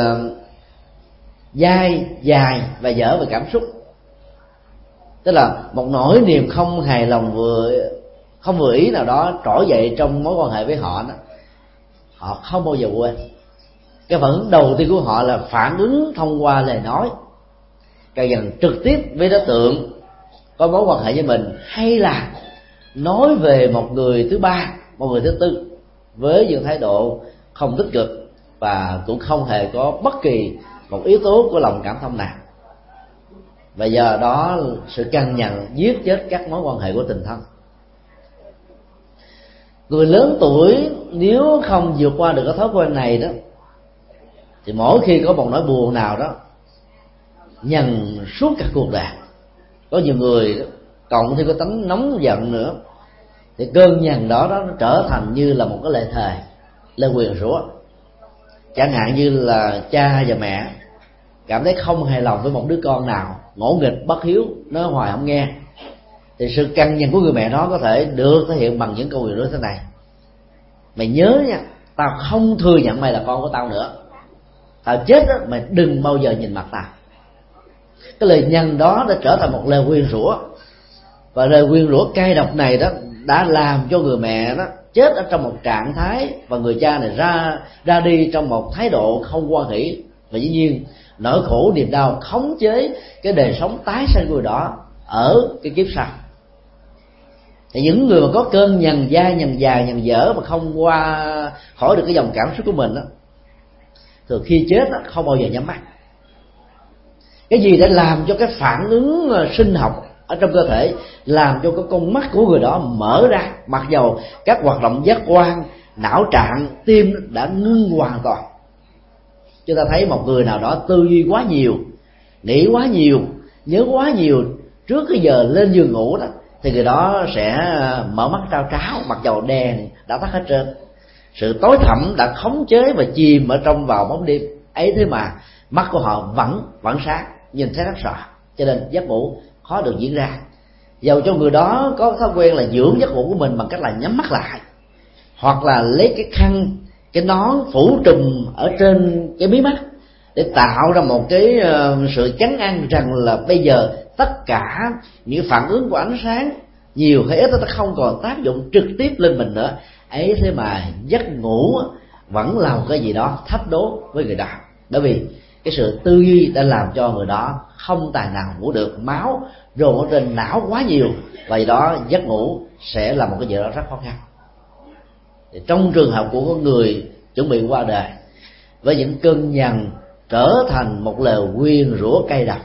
dai, dài và dở về cảm xúc, tức là một nỗi niềm không hài lòng vừa không vừa ý nào đó trỗi dậy trong mối quan hệ với họ đó, họ không bao giờ quên. Cái phản ứng đầu tiên của họ là phản ứng thông qua lời nói, càng dần trực tiếp với đối tượng có mối quan hệ với mình, hay là nói về một người thứ ba, một người thứ tư với những thái độ không tích cực và cũng không hề có bất kỳ một yếu tố của lòng cảm thông nào. Và giờ đó sự cằn nhằn giết chết các mối quan hệ của tình thân. Người lớn tuổi nếu không vượt qua được cái thói quen này đó, thì mỗi khi có một nỗi buồn nào đó nhằn suốt cả cuộc đời. Có nhiều người đó, cộng thêm cái tánh nóng giận nữa, thì cơn nhằn đó, đó nó trở thành như là một cái lệ thề, lời nguyền rủa. Chẳng hạn như là cha và mẹ cảm thấy không hài lòng với một đứa con nào, ngỗ nghịch bất hiếu, nó hoài không nghe, thì sự cằn nhằn của người mẹ đó có thể được thể hiện bằng những câu nguyền rủa thế này: mày nhớ nha, tao không thừa nhận mày là con của tao nữa, tao chết đó, mày đừng bao giờ nhìn mặt tao. Cái lời nhằn đó đã trở thành một lời nguyền rủa, và lời nguyền rủa cay độc này đó đã làm cho người mẹ đó chết ở trong một trạng thái, và người cha này ra ra đi trong một thái độ không hoan hỷ. Và dĩ nhiên nỗi khổ niềm đau khống chế cái đời sống tái sanh của người đó ở cái kiếp sau. Thì những người mà có cơn nhằn dai, nhằn dài, nhằn dở mà không qua khỏi được cái dòng cảm xúc của mình đó, thường khi chết đó, không bao giờ nhắm mắt. Cái gì đã làm cho cái phản ứng sinh học ở trong cơ thể, làm cho cái con mắt của người đó mở ra, mặc dầu các hoạt động giác quan, não trạng, tim đã ngưng hoàn toàn. Chúng ta thấy một người nào đó tư duy quá nhiều, nghĩ quá nhiều, nhớ quá nhiều trước cái giờ lên giường ngủ đó, thì người đó sẽ mở mắt trao tráo, mặc dầu đèn đã tắt hết trơn, sự tối thẳm đã khống chế và chìm ở trong vào bóng đêm ấy, thế mà mắt của họ vẫn vẫn sáng, nhìn thấy rất rõ, cho nên giấc ngủ khó được diễn ra. Dầu cho người đó có thói quen là dưỡng giấc ngủ của mình bằng cách là nhắm mắt lại, hoặc là lấy cái khăn, cái nón phủ trùm ở trên cái mí mắt để tạo ra một cái uh, sự chấn an rằng là bây giờ tất cả những phản ứng của ánh sáng nhiều hay ít nó không còn tác dụng trực tiếp lên mình nữa ấy, thế mà giấc ngủ vẫn là một cái gì đó thách đố với người đó. Bởi vì cái sự tư duy đã làm cho người đó không tài nào ngủ được, máu dồn ở trên não quá nhiều, và vì đó giấc ngủ sẽ là một cái gì đó rất khó khăn. Thì trong trường hợp của con người chuẩn bị qua đời, với những cơn nhằn trở thành một lời nguyền rủa cay độc,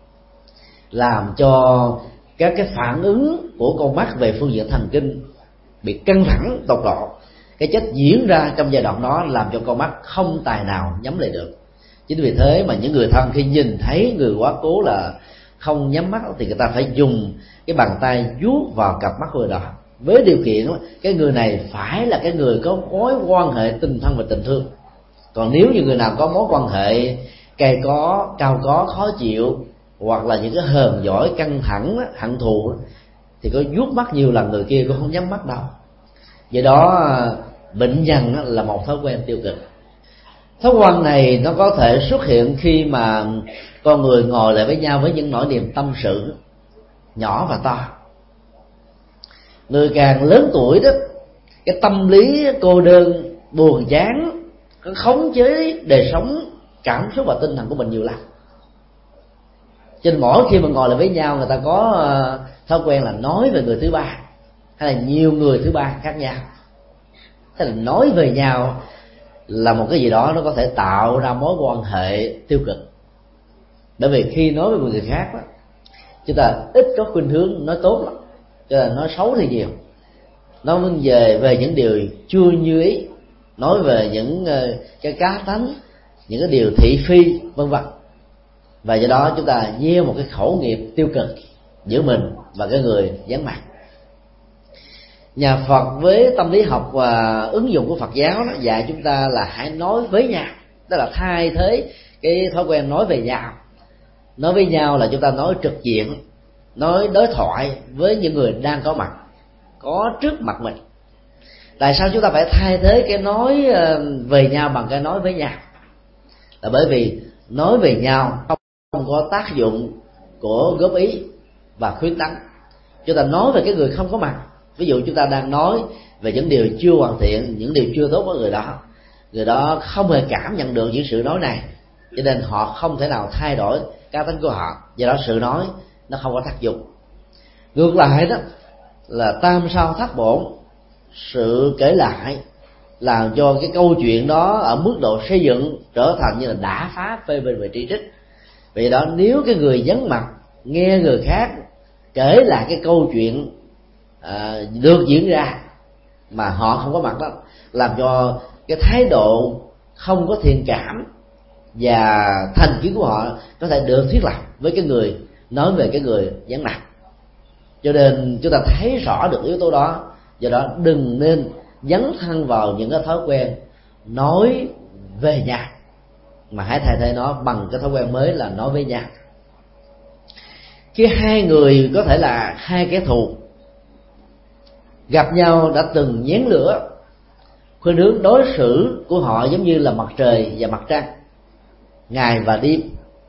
làm cho các cái phản ứng của con mắt về phương diện thần kinh bị căng thẳng tột độ. Cái chết diễn ra trong giai đoạn đó làm cho con mắt không tài nào nhắm lại được. Chính vì thế mà những người thân khi nhìn thấy người quá cố là không nhắm mắt thì người ta phải dùng cái bàn tay vuốt vào cặp mắt của người đó, với điều kiện cái người này phải là cái người có mối quan hệ tình thân và tình thương. Còn nếu như người nào có mối quan hệ cay có, cao có, khó chịu, hoặc là những cái hờn giỏi, căng thẳng, hận thù, thì có vuốt mắt nhiều lần người kia cũng không nhắm mắt đâu. Do đó bệnh nhằn là một thói quen tiêu cực. Thói quen này nó có thể xuất hiện khi mà con người ngồi lại với nhau với những nỗi niềm tâm sự nhỏ và to. Người càng lớn tuổi đó, cái tâm lý cô đơn, buồn chán, có khống chế đời sống, cảm xúc và tinh thần của mình nhiều lắm. Cho nên mỗi khi mà ngồi lại với nhau, người ta có thói quen là nói về người thứ ba, hay là nhiều người thứ ba khác nhau. Thế là nói về nhau là một cái gì đó nó có thể tạo ra mối quan hệ tiêu cực. Bởi vì khi nói với người khác đó, chúng ta ít có khuynh hướng nói tốt lắm, cho nên nói xấu thì nhiều. Nói về về những điều chưa như ý, nói về những cái cá tánh, những cái điều thị phi, vân vân. Và do đó chúng ta gieo một cái khẩu nghiệp tiêu cực giữa mình và cái người vắng mặt. Nhà Phật với tâm lý học và ứng dụng của Phật giáo đó dạy chúng ta là hãy nói với nhau, tức là thay thế cái thói quen nói về nhau. Nói với nhau là chúng ta nói trực diện, nói đối thoại với những người đang có mặt, có trước mặt mình. Tại sao chúng ta phải thay thế cái nói về nhau bằng cái nói với nhau? Là bởi vì nói về nhau không có tác dụng của góp ý và khuyến tấn. Chúng ta nói về cái người không có mặt. Ví dụ chúng ta đang nói về những điều chưa hoàn thiện, những điều chưa tốt của người đó, người đó không hề cảm nhận được những sự nói này, cho nên họ không thể nào thay đổi cá tính của họ. Do đó sự nói nó không có tác dụng. Ngược lại đó là tam sao thất bổn, sự kể lại làm cho cái câu chuyện đó ở mức độ xây dựng trở thành như là đả phá, phê bình và chỉ trích. Vì đó nếu cái người vắng mặt nghe người khác kể lại cái câu chuyện à, được diễn ra mà họ không có mặt đó, làm cho cái thái độ không có thiện cảm và thành kiến của họ có thể được thiết lập với cái người nói về cái người vắng mặt. Cho nên chúng ta thấy rõ được yếu tố đó. Do đó đừng nên dấn thân vào những cái thói quen nói về nhà, mà hãy thay thế nó bằng cái thói quen mới là nói với nhau. Khi hai người có thể là hai kẻ thù gặp nhau đã từng nhén lửa, khuynh hướng đối xử của họ giống như là mặt trời và mặt trăng, ngày và đêm,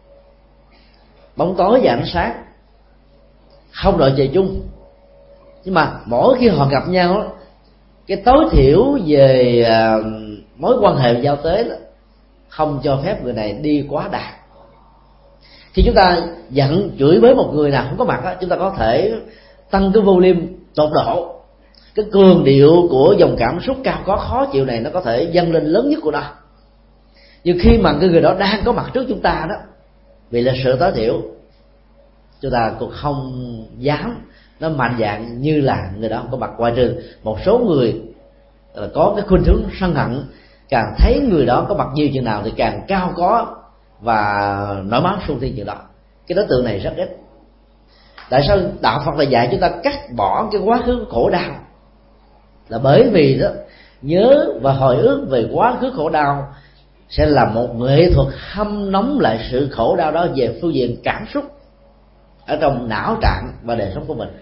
bóng tối và ánh sáng, không đội trời chung. Nhưng mà mỗi khi họ gặp nhau, cái tối thiểu về mối quan hệ giao tế đó, không cho phép người này đi quá đà. Khi chúng ta giận chửi với một người nào không có mặt đó, chúng ta có thể tăng cái volume tột độ. Cái cường điệu của dòng cảm xúc cao có khó chịu này nó có thể dâng lên lớn nhất của nó. Nhưng khi mà cái người đó đang có mặt trước chúng ta đó, vì là sự tối thiểu, chúng ta cũng không dám nó mạnh dạn như là người đó không có mặt. Ngoài trừ một số người là có cái khuynh hướng sân hận, càng thấy người đó có mặt nhiều chừng nào thì càng cao có và nổi máu sung thiên chừng đó. Cái đối tượng này rất ít. Tại sao đạo Phật lại dạy chúng ta cắt bỏ cái quá khứ khổ đau? Là bởi vì đó, nhớ và hồi ức về quá khứ khổ đau sẽ là một nghệ thuật hâm nóng lại sự khổ đau đó về phương diện cảm xúc ở trong não trạng và đời sống của mình.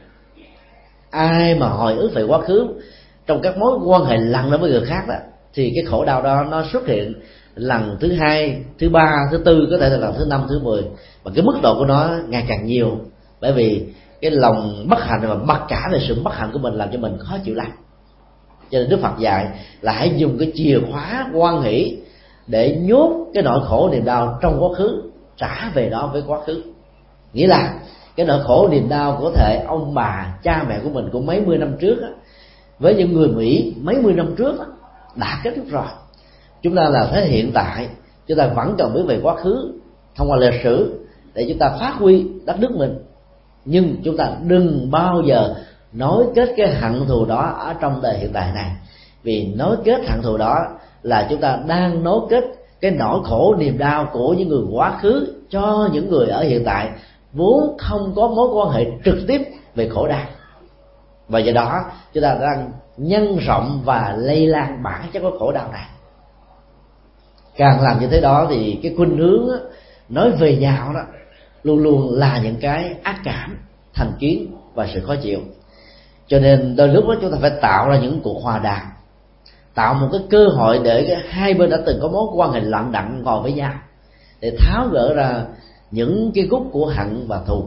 Ai mà hồi ức về quá khứ trong các mối quan hệ lần đó với người khác đó, thì cái khổ đau đó nó xuất hiện lần thứ hai, thứ ba, thứ tư, có thể là lần thứ năm, thứ mười, và cái mức độ của nó ngày càng nhiều. Bởi vì cái lòng bất hạnh và mặc cả về sự bất hạnh của mình làm cho mình khó chịu lắm. Cho nên Đức Phật dạy là hãy dùng cái chìa khóa hoan hỷ để nhốt cái nỗi khổ niềm đau trong quá khứ, trả về đó với quá khứ. Nghĩa là cái nỗi khổ niềm đau có thể ông bà, cha mẹ của mình của mấy mươi năm trước á, với những người Mỹ mấy mươi năm trước á, đã kết thúc rồi. chúng ta là thế hiện tại, chúng ta vẫn cần biết về quá khứ thông qua lịch sử để chúng ta phát huy đất nước mình, nhưng chúng ta đừng bao giờ nối kết cái hận thù đó ở trong đời hiện tại này, vì nối kết hận thù đó là chúng ta đang nối kết cái nỗi khổ niềm đau của những người quá khứ cho những người ở hiện tại vốn không có mối quan hệ trực tiếp về khổ đau, và do đó chúng ta đang nhân rộng và lây lan bản chất của khổ đau này. Càng làm như thế đó thì cái khuynh hướng nói về nhau đó luôn luôn là những cái ác cảm, thành kiến và sự khó chịu. Cho nên đôi lúc đó chúng ta phải tạo ra những cuộc hòa đàm, tạo một cái cơ hội để hai bên đã từng có mối quan hệ lặng đặng ngồi với nhau để tháo gỡ ra những cái gút của hận và thù.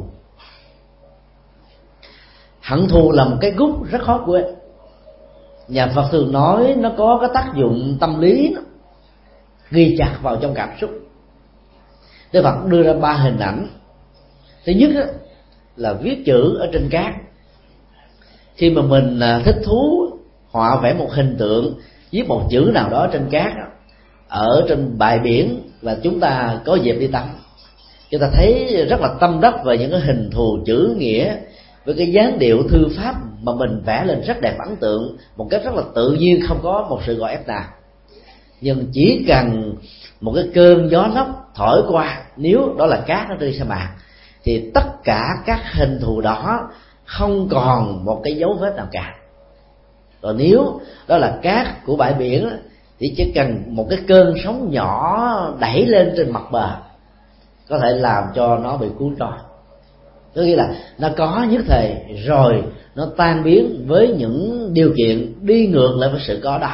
Hận thù là một cái gút rất khó quên. Nhà Phật thường nói nó có cái tác dụng tâm lý đó, ghi chặt vào trong cảm xúc. Đức Phật đưa ra ba hình ảnh. Thứ nhất đó, là viết chữ ở trên cát. Khi mà mình thích thú họa vẽ một hình tượng, viết một chữ nào đó trên cát đó, ở trên bãi biển, và chúng ta có dịp đi tắm, chúng ta thấy rất là tâm đắc về những cái hình thù chữ nghĩa với cái dáng điệu thư pháp mà mình vẽ lên rất đẹp ấn tượng, một cách rất là tự nhiên, không có một sự gò ép nào. Nhưng chỉ cần một cái cơn gió lốc thổi qua, nếu đó là cát ở trên sa mạc, thì tất cả các hình thù đó không còn một cái dấu vết nào cả. Rồi nếu đó là cát của bãi biển thì chỉ cần một cái cơn sóng nhỏ đẩy lên trên mặt bờ có thể làm cho nó bị cuốn trôi. Tức nghĩa là nó có nhất thời rồi nó tan biến với những điều kiện đi ngược lại với sự có đó.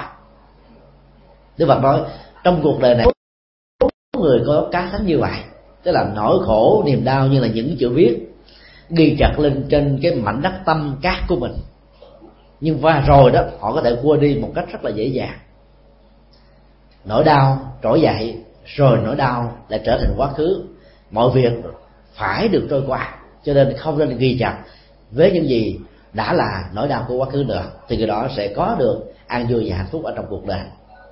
Đức Phật nói trong cuộc đời này người có cá thánh như vậy, tức là nỗi khổ niềm đau như là những chữ viết ghi chặt lên trên cái mảnh đất tâm cát của mình, nhưng và rồi đó họ có thể quên đi một cách rất là dễ dàng. Nỗi đau trỗi dậy rồi nỗi đau lại trở thành quá khứ. Mọi việc phải được trôi qua, cho nên không nên ghi chặt với những gì đã là nỗi đau của quá khứ nữa, thì người đó sẽ có được an vui và hạnh phúc ở trong cuộc đời.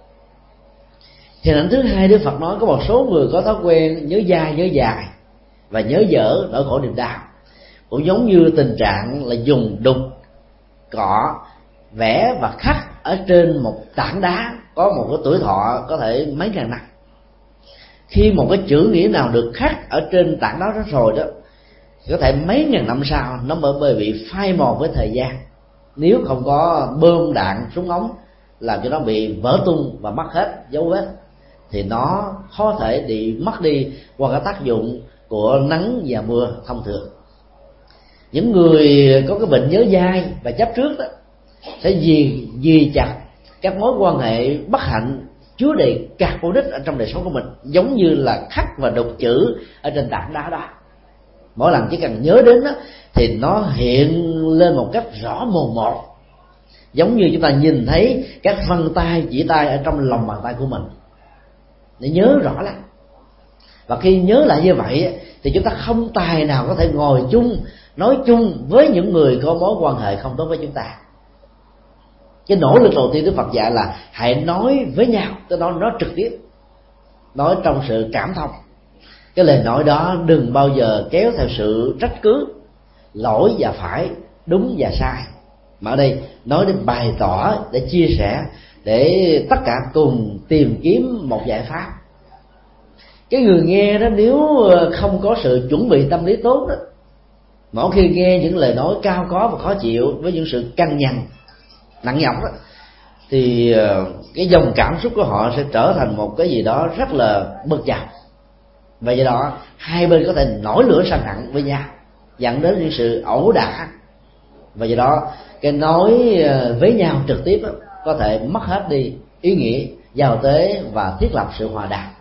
Hình ảnh thứ hai, Đức Phật nói có một số người có thói quen nhớ dai nhớ dài và nhớ dở nỗi khổ niềm đau, cũng giống như tình trạng là dùng đục cọ vẽ và khắc ở trên một tảng đá có một cái tuổi thọ có thể mấy ngàn năm. Khi một cái chữ nghĩa nào được khắc ở trên tảng đá đó rồi đó, có thể mấy ngàn năm sau nó mới bị phai mòn với thời gian, nếu không có bơm đạn súng ống làm cho nó bị vỡ tung và mất hết dấu vết, thì nó khó thể bị mất đi qua cái tác dụng của nắng và mưa thông thường. Những người có cái bệnh nhớ dai và chấp trước đó sẽ ghi ghi chặt các mối quan hệ bất hạnh chứa đầy carbonic ở trong đời sống của mình, giống như là khắc và đục chữ ở trên tảng đá đó. Mỗi lần chỉ cần nhớ đến đó thì nó hiện lên một cách rõ mồn một, giống như chúng ta nhìn thấy các vân tay chỉ tay ở trong lòng bàn tay của mình, để nhớ rõ lắm. Và khi nhớ lại như vậy thì chúng ta không tài nào có thể ngồi chung nói chung với những người có mối quan hệ không tốt với chúng ta. Cái nỗ lực đầu tiên Đức Phật dạy là hãy nói với nhau, tôi nói nói trực tiếp, nói trong sự cảm thông. Cái lời nói đó đừng bao giờ kéo theo sự trách cứ, lỗi và phải, đúng và sai, mà ở đây nói để bày tỏ, để chia sẻ, để tất cả cùng tìm kiếm một giải pháp. Cái người nghe đó nếu không có sự chuẩn bị tâm lý tốt đó, mỗi khi nghe những lời nói cao có và khó chịu với những sự căng nhằn nặng nhọc đó, thì cái dòng cảm xúc của họ sẽ trở thành một cái gì đó rất là bực dọc, và do đó hai bên có thể nổi lửa sân hận với nhau, dẫn đến những sự ẩu đả, và do đó cái nói với nhau trực tiếp đó, có thể mất hết đi ý nghĩa giao tế và thiết lập sự hòa đàm.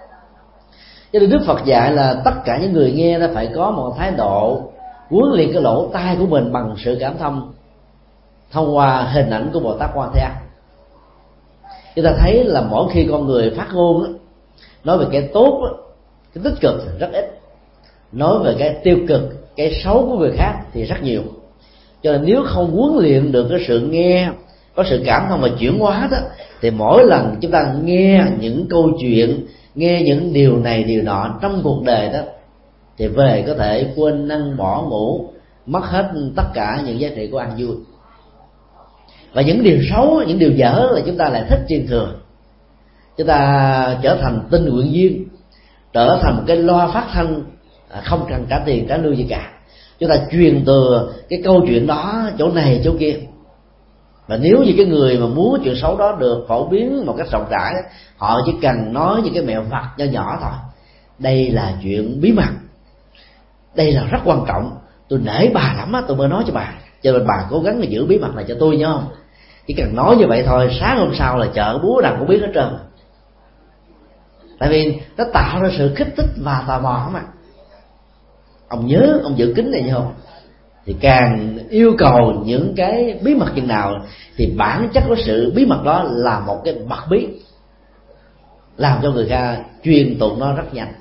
Cho nên Đức Phật dạy là tất cả những người nghe nó phải có một thái độ huấn luyện cái lỗ tai của mình bằng sự cảm thông thông qua hình ảnh của Bồ Tát Quan Thế Âm. Chúng ta thấy là mỗi khi con người phát ngôn đó, nói về cái tốt đó, cái tích cực thì rất ít, nói về cái tiêu cực, cái xấu của người khác thì rất nhiều. Cho nên nếu không huấn luyện được cái sự nghe có sự cảm thông và chuyển hóa đó, thì mỗi lần chúng ta nghe những câu chuyện, nghe những điều này điều nọ trong cuộc đời đó, thì về có thể quên ăn bỏ ngủ, mất hết tất cả những giá trị của ăn vui. Và những điều xấu, những điều dở là chúng ta lại thích truyền thừa. Chúng ta trở thành tình nguyện viên, trở thành một cái loa phát thanh không cần trả tiền trả lương gì cả. Chúng ta truyền từ cái câu chuyện đó chỗ này chỗ kia. Và nếu như cái người mà muốn chuyện xấu đó được phổ biến một cách rộng rãi, họ chỉ cần nói những cái mẹo vặt nho nhỏ thôi. Đây là chuyện bí mật, đây là rất quan trọng, tôi nể bà lắm á, tôi mới nói cho bà, cho nên bà cố gắng là giữ bí mật này cho tôi nhá. Không, chỉ cần nói như vậy thôi, sáng hôm sau là chợ búa đằng cũng biết hết trơn. Tại vì nó tạo ra sự kích thích và tò mò mà. Ông nhớ, ông giữ kín này như không? Thì càng yêu cầu những cái bí mật chừng nào thì bản chất của sự bí mật đó là một cái mật bí, làm cho người ta truyền tụng nó rất nhanh.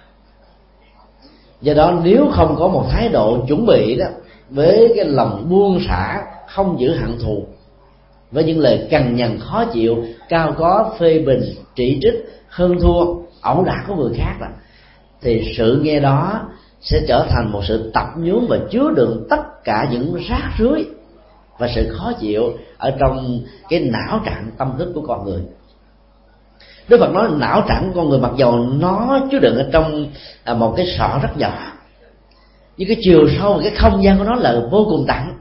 Do đó nếu không có một thái độ chuẩn bị đó, với cái lòng buông xả, không giữ hận thù, với những lời cằn nhằn khó chịu, cao có, phê bình, chỉ trích, hơn thua, ẩu đả của người khác đó, thì sự nghe đó sẽ trở thành một sự tập nhún và chứa đựng tất cả những rác rưới và sự khó chịu ở trong cái não trạng tâm thức của con người. Đức Phật nói não trạng của con người mặc dầu nó chứa đựng ở trong một cái sọ rất nhỏ, nhưng cái chiều sâu và cái không gian của nó là vô cùng tận.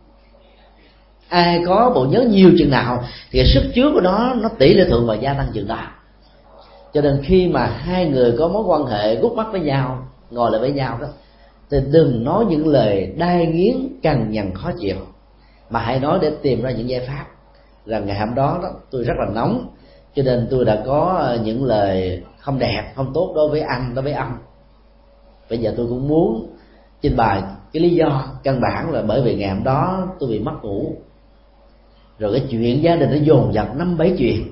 Ai có bộ nhớ nhiều chừng nào thì cái sức chứa của nó nó tỷ lệ thuận và gia tăng chừng đó. Cho nên khi mà hai người có mối quan hệ gút mắt với nhau, ngồi lại với nhau đó, thì đừng nói những lời đai nghiến cằn nhằn khó chịu, mà hãy nói để tìm ra những giải pháp. Rằng ngày hôm đó, đó tôi rất là nóng, cho nên tôi đã có những lời không đẹp, không tốt đối với anh, đối với ông. Bây giờ tôi cũng muốn trình bày cái lý do căn bản là bởi vì ngày hôm đó tôi bị mất ngủ, rồi cái chuyện gia đình nó dồn dập năm bảy chuyện,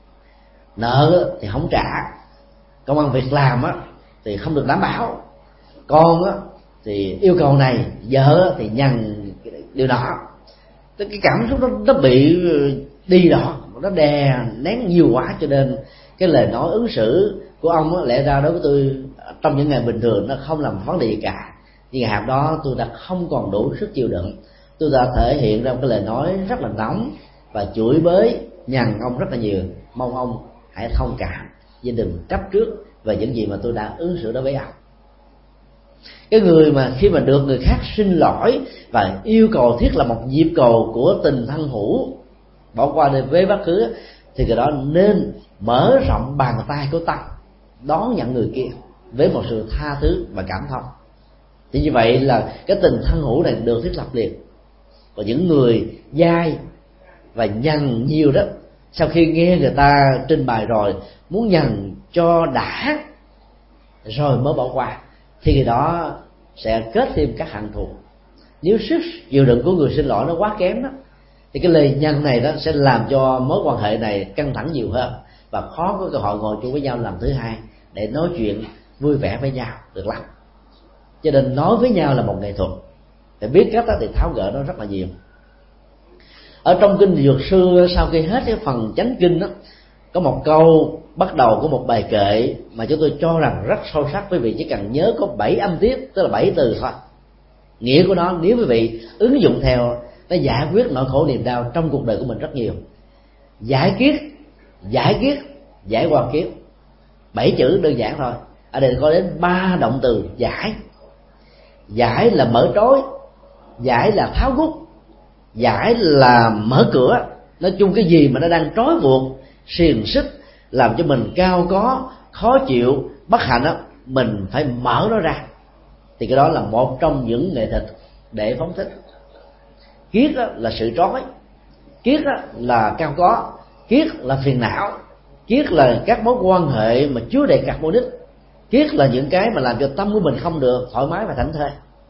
nợ thì không trả, công ăn việc làm á thì không được đảm bảo, con á thì yêu cầu này, vợ thì nhằn điều đó. Cái cảm xúc nó, nó bị đi đó, nó đè nén nhiều quá, cho nên cái lời nói ứng xử của ông á, lẽ ra đối với tôi trong những ngày bình thường nó không làm vấn đề gì cả, nhưng ngày hôm đó tôi đã không còn đủ sức chịu đựng. Tôi đã thể hiện ra một cái lời nói rất là nóng và chửi bới nhằn ông rất là nhiều. Mong ông hãy thông cảm và đừng chấp trước về những gì mà tôi đã ứng xử đối với ông. Cái người mà khi mà được người khác xin lỗi và yêu cầu thiết là một nhịp cầu của tình thân hữu, bỏ qua đi với bất cứ, thì cái đó nên mở rộng bàn tay của tâm đón nhận người kia với một sự tha thứ và cảm thông. Thì như vậy là cái tình thân hữu này được thiết lập liền. Còn những người dai và nhằn nhiều đó, sau khi nghe người ta trình bày rồi muốn nhằn cho đã rồi mới bỏ qua, thì người đó sẽ kết thêm các hận thù. Nếu sức chịu đựng của người xin lỗi nó quá kém đó, thì cái lời nhằn này đó sẽ làm cho mối quan hệ này căng thẳng nhiều hơn và khó có cơ hội ngồi chung với nhau lần thứ hai để nói chuyện vui vẻ với nhau được lắm. Cho nên nói với nhau là một nghệ thuật, phải biết cách đó thì tháo gỡ nó rất là nhiều. Ở trong kinh Dược Sư, sau khi hết cái phần chánh kinh đó, có một câu bắt đầu của một bài kệ mà chúng tôi cho rằng rất sâu sắc. Quý vị chỉ cần nhớ có bảy âm tiết, tức là bảy từ thôi. Nghĩa của nó nếu quý vị ứng dụng theo, nó giải quyết nỗi khổ niềm đau trong cuộc đời của mình rất nhiều. Giải kiết, giải kiết, giải qua kiết, bảy chữ đơn giản thôi. Ở đây có đến ba động từ giải. Giải là mở trói, giải là tháo gút, giải là mở cửa. Nói chung cái gì mà nó đang trói buộc, xiềng xích, làm cho mình cao có, khó chịu, bất hạnh đó, mình phải mở nó ra. Thì cái đó là một trong những nghệ thuật để phóng thích. Kiết là sự trói, kiết là cao có, kiết là phiền não, kiết là các mối quan hệ mà chứa đầy carbonic, kiết là những cái mà làm cho tâm của mình không được thoải mái và thảnh thơi.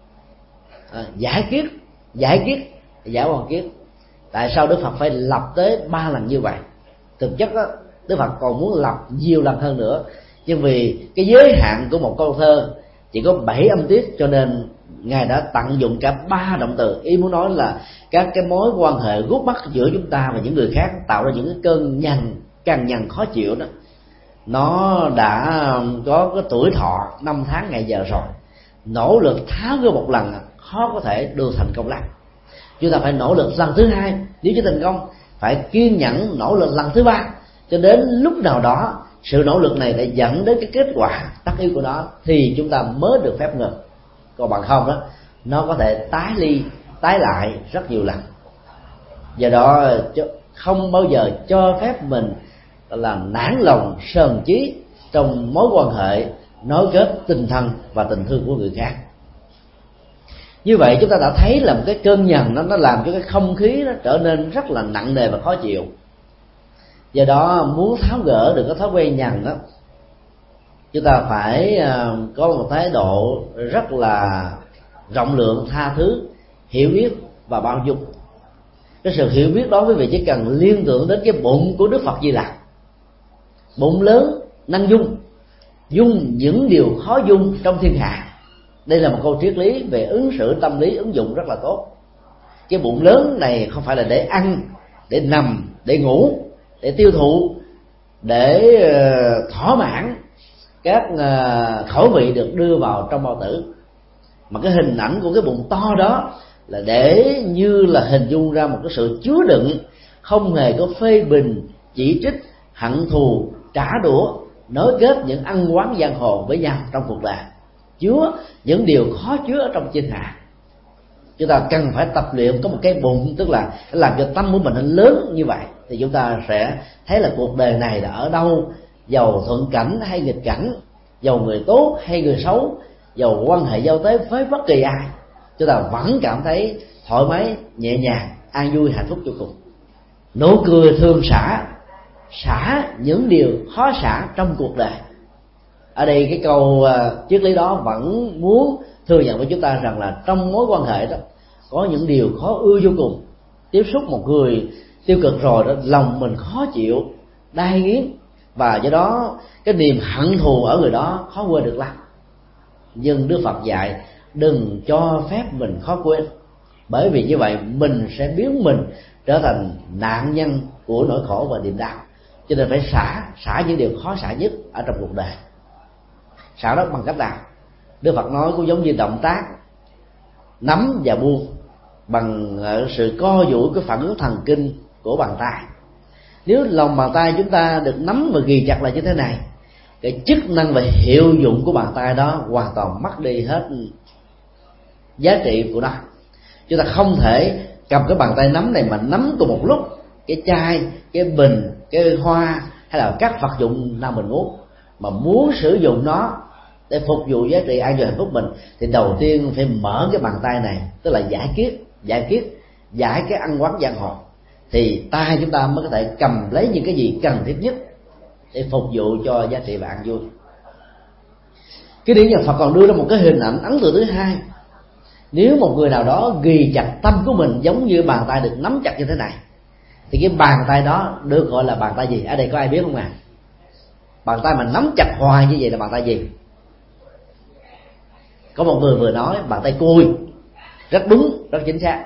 À, giải kiết, giải kiết, giải hoàn kiết. Tại sao Đức Phật phải lập tới ba lần như vậy? Thực chất đó, Đức Phật còn muốn lập nhiều lần hơn nữa, nhưng vì cái giới hạn của một câu thơ chỉ có bảy âm tiết, cho nên Ngài đã tận dụng cả ba động từ. Ý muốn nói là các cái mối quan hệ gút mắt giữa chúng ta và những người khác tạo ra những cái cơn nhằn, cằn nhằn khó chịu đó, nó đã có cái tuổi thọ năm tháng ngày giờ rồi. Nỗ lực tháo gỡ một lần khó có thể được thành công lắm. Chúng ta phải nỗ lực lần thứ hai, nếu chưa thành công phải kiên nhẫn nỗ lực lần thứ ba, cho đến lúc nào đó sự nỗ lực này đã dẫn đến cái kết quả tất yếu của nó thì chúng ta mới được phép ngừng. Còn bằng không đó, nó có thể tái ly tái lại rất nhiều lần. Do đó không bao giờ cho phép mình là nản lòng sờn chí trong mối quan hệ nối kết tình thân và tình thương của người khác. Như vậy chúng ta đã thấy là một cái cơn nhằn nó nó làm cho cái không khí nó trở nên rất là nặng nề và khó chịu. Do đó muốn tháo gỡ được cái thói quen nhằn đó, chúng ta phải có một thái độ rất là rộng lượng, tha thứ, hiểu biết và bao dung. Cái sự hiểu biết đó quý vị chỉ cần liên tưởng đến cái bụng của Đức Phật Di Lặc. Bụng lớn năng dung, dung những điều khó dung trong thiên hạ. Đây là một câu triết lý về ứng xử tâm lý ứng dụng rất là tốt. Cái bụng lớn này không phải là để ăn, để nằm, để ngủ, để tiêu thụ, để thỏa mãn các khẩu vị được đưa vào trong bao tử, mà cái hình ảnh của cái bụng to đó là để như là hình dung ra một cái sự chứa đựng không hề có phê bình, chỉ trích, hận thù, trả đũa, nối kết những ăn quán giang hồ với nhau trong cuộc đời, chứa những điều khó chứa ở trong thiên hạ. Chúng ta cần phải tập luyện có một cái bụng, tức là làm cho tâm của mình lớn như vậy, thì chúng ta sẽ thấy là cuộc đời này là ở đâu, giàu thuận cảnh hay nghịch cảnh, giàu người tốt hay người xấu, giàu quan hệ giao tế với bất kỳ ai, chúng ta vẫn cảm thấy thoải mái, nhẹ nhàng, an vui, hạnh phúc vô cùng. Nụ cười thương xả, xả những điều khó xả trong cuộc đời. Ở đây cái câu uh, triết lý đó vẫn muốn thừa nhận với chúng ta rằng là trong mối quan hệ đó có những điều khó ưa vô cùng. Tiếp xúc một người tiêu cực rồi đó, lòng mình khó chịu, đai nghiến, và do đó cái niềm hận thù ở người đó khó quên được lắm. Nhưng Đức Phật dạy đừng cho phép mình khó quên, bởi vì như vậy mình sẽ biến mình trở thành nạn nhân của nỗi khổ và niềm đau. Cho nên phải xả, xả những điều khó xả nhất ở trong cuộc đời. Xả đó bằng cách nào? Đức Phật nói cũng giống như động tác nắm và buông bằng sự co duỗi cái phản ứng thần kinh của bàn tay. Nếu lòng bàn tay chúng ta được nắm và ghi chặt lại như thế này, cái chức năng và hiệu dụng của bàn tay đó hoàn toàn mất đi hết giá trị của nó. Chúng ta không thể cầm cái bàn tay nắm này mà nắm cùng một lúc cái chai, cái bình, cái hoa hay là các vật dụng nào mình muốn, mà muốn sử dụng nó để phục vụ giá trị an vui hạnh phúc mình thì đầu tiên phải mở cái bàn tay này, tức là giải kiết, giải kiết, giải cái ăn quán giang hồ, thì tay chúng ta mới có thể cầm lấy những cái gì cần thiết nhất để phục vụ cho giá trị và an vui. Cái điểm nhà Phật còn đưa ra một cái hình ảnh ấn tượng thứ hai. Nếu một người nào đó ghi chặt tâm của mình giống như bàn tay được nắm chặt như thế này, thì cái bàn tay đó được gọi là bàn tay gì? Ở đây có ai biết không ạ? À? Bàn tay mà nắm chặt hoài như vậy là bàn tay gì? Có một người vừa nói bàn tay cùi. Rất đúng, rất chính xác.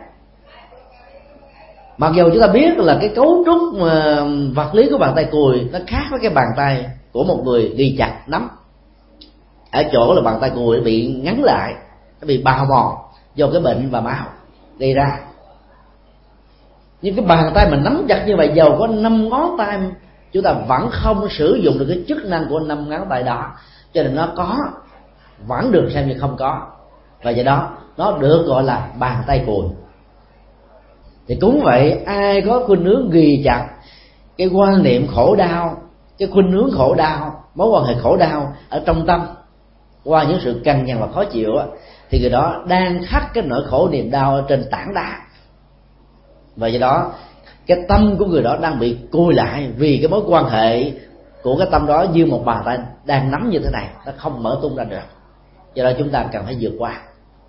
Mặc dù chúng ta biết là cái cấu trúc vật lý của bàn tay cùi nó khác với cái bàn tay của một người ghi chặt nắm. Ở chỗ là bàn tay cùi bị ngắn lại, nó bị bào mòn do cái bệnh và máu gây ra. Nhưng cái bàn tay mình nắm chặt như vậy, dầu có năm ngón tay, chúng ta vẫn không sử dụng được cái chức năng của năm ngón tay đó, cho nên nó có vẫn được xem như không có, và do đó nó được gọi là bàn tay cùi. Thì cũng vậy, ai có khuynh hướng ghi chặt cái quan niệm khổ đau, cái khuynh hướng khổ đau, mối quan hệ khổ đau ở trong tâm qua những sự cằn nhằn và khó chịu, thì người đó đang khắc cái nỗi khổ niềm đau ở trên tảng đá, và do đó cái tâm của người đó đang bị cùi lại, vì cái mối quan hệ của cái tâm đó như một bàn tay đang nắm như thế này, nó không mở tung ra được. Do đó chúng ta cần phải vượt qua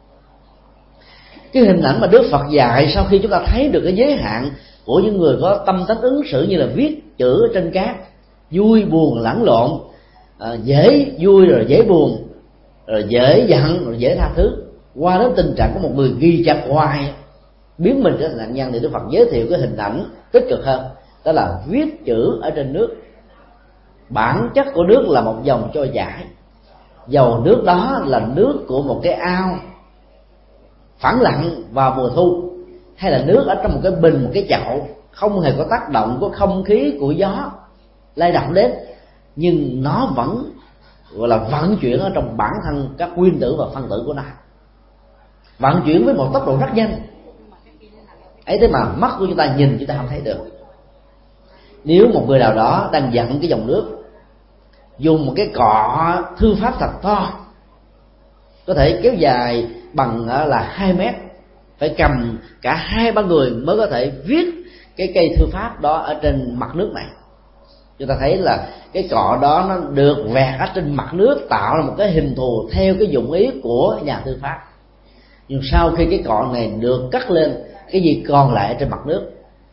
cái hình ảnh mà Đức Phật dạy. Sau khi chúng ta thấy được cái giới hạn của những người có tâm tánh ứng xử như là viết chữ trên cát, vui buồn lẫn lộn, à, dễ vui rồi dễ buồn, rồi dễ giận rồi dễ tha thứ, qua đến tình trạng của một người ghi chặt hoài, biến mình trở thành nạn nhân, thì Đức Phật giới thiệu cái hình ảnh tích cực hơn, đó là viết chữ ở trên nước. Bản chất của nước là một dòng trôi chảy, dầu nước đó là nước của một cái ao phẳng lặng vào mùa thu, hay là nước ở trong một cái bình, một cái chậu không hề có tác động của không khí, của gió lay động đến, nhưng nó vẫn gọi là vận chuyển ở trong bản thân các nguyên tử và phân tử của nó, vận chuyển với một tốc độ rất nhanh ấy, thế mà mắt của chúng ta nhìn chúng ta không thấy được. Nếu một người nào đó đang dặn cái dòng nước, dùng một cái cọ thư pháp thật to, có thể kéo dài bằng là hai mét, phải cầm cả hai ba người mới có thể viết cái cây thư pháp đó ở trên mặt nước này. Chúng ta thấy là cái cọ đó nó được vẹt ở trên mặt nước, tạo ra một cái hình thù theo cái dụng ý của nhà thư pháp. Nhưng sau khi cái cọ này được cắt lên, cái gì còn lại trên mặt nước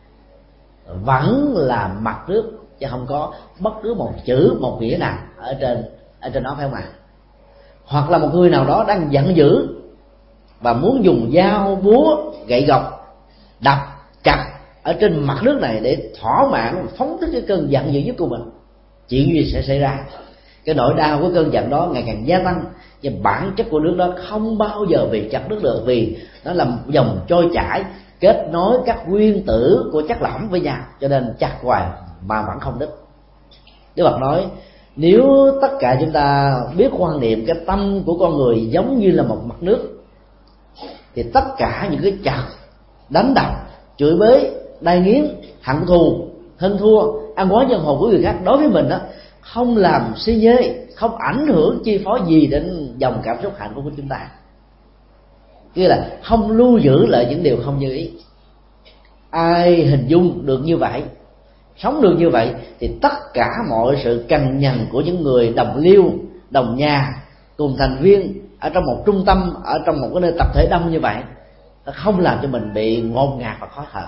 vẫn là mặt nước, chứ không có bất cứ một chữ, một nghĩa nào ở trên ở trên đó, phải không ạ? Hoặc là một người nào đó đang giận dữ và muốn dùng dao, búa, gậy gộc đập chặt ở trên mặt nước này để thỏa mãn, phóng thích cái cơn giận dữ nhất của mình, chuyện gì sẽ xảy ra? Cái nỗi đau của cơn giận đó ngày càng gia tăng, và bản chất của nước đó không bao giờ bị chặt đứt được, vì nó là một dòng trôi chảy kết nối các nguyên tử của chất lỏng với nhau, cho nên chặt hoài mà vẫn không đứt. Đức Phật nói nếu tất cả chúng ta biết quan niệm cái tâm của con người giống như là một mặt nước, thì tất cả những cái chặt, đánh đập, chửi bới, đai nghiến, hận thù, hơn thua, ăn oán nhân hồn của người khác đối với mình đó, không làm si nhê, không ảnh hưởng chi phối gì đến dòng cảm xúc hạnh phúc của chúng ta. Nghĩa là không lưu giữ lại những điều không như ý. Ai hình dung được như vậy, sống được như vậy, thì tất cả mọi sự cằn nhằn của những người đồng liêu, đồng nhà, cùng thành viên ở trong một trung tâm, ở trong một cái nơi tập thể đông như vậy, nó không làm cho mình bị ngột ngạt và khó thở.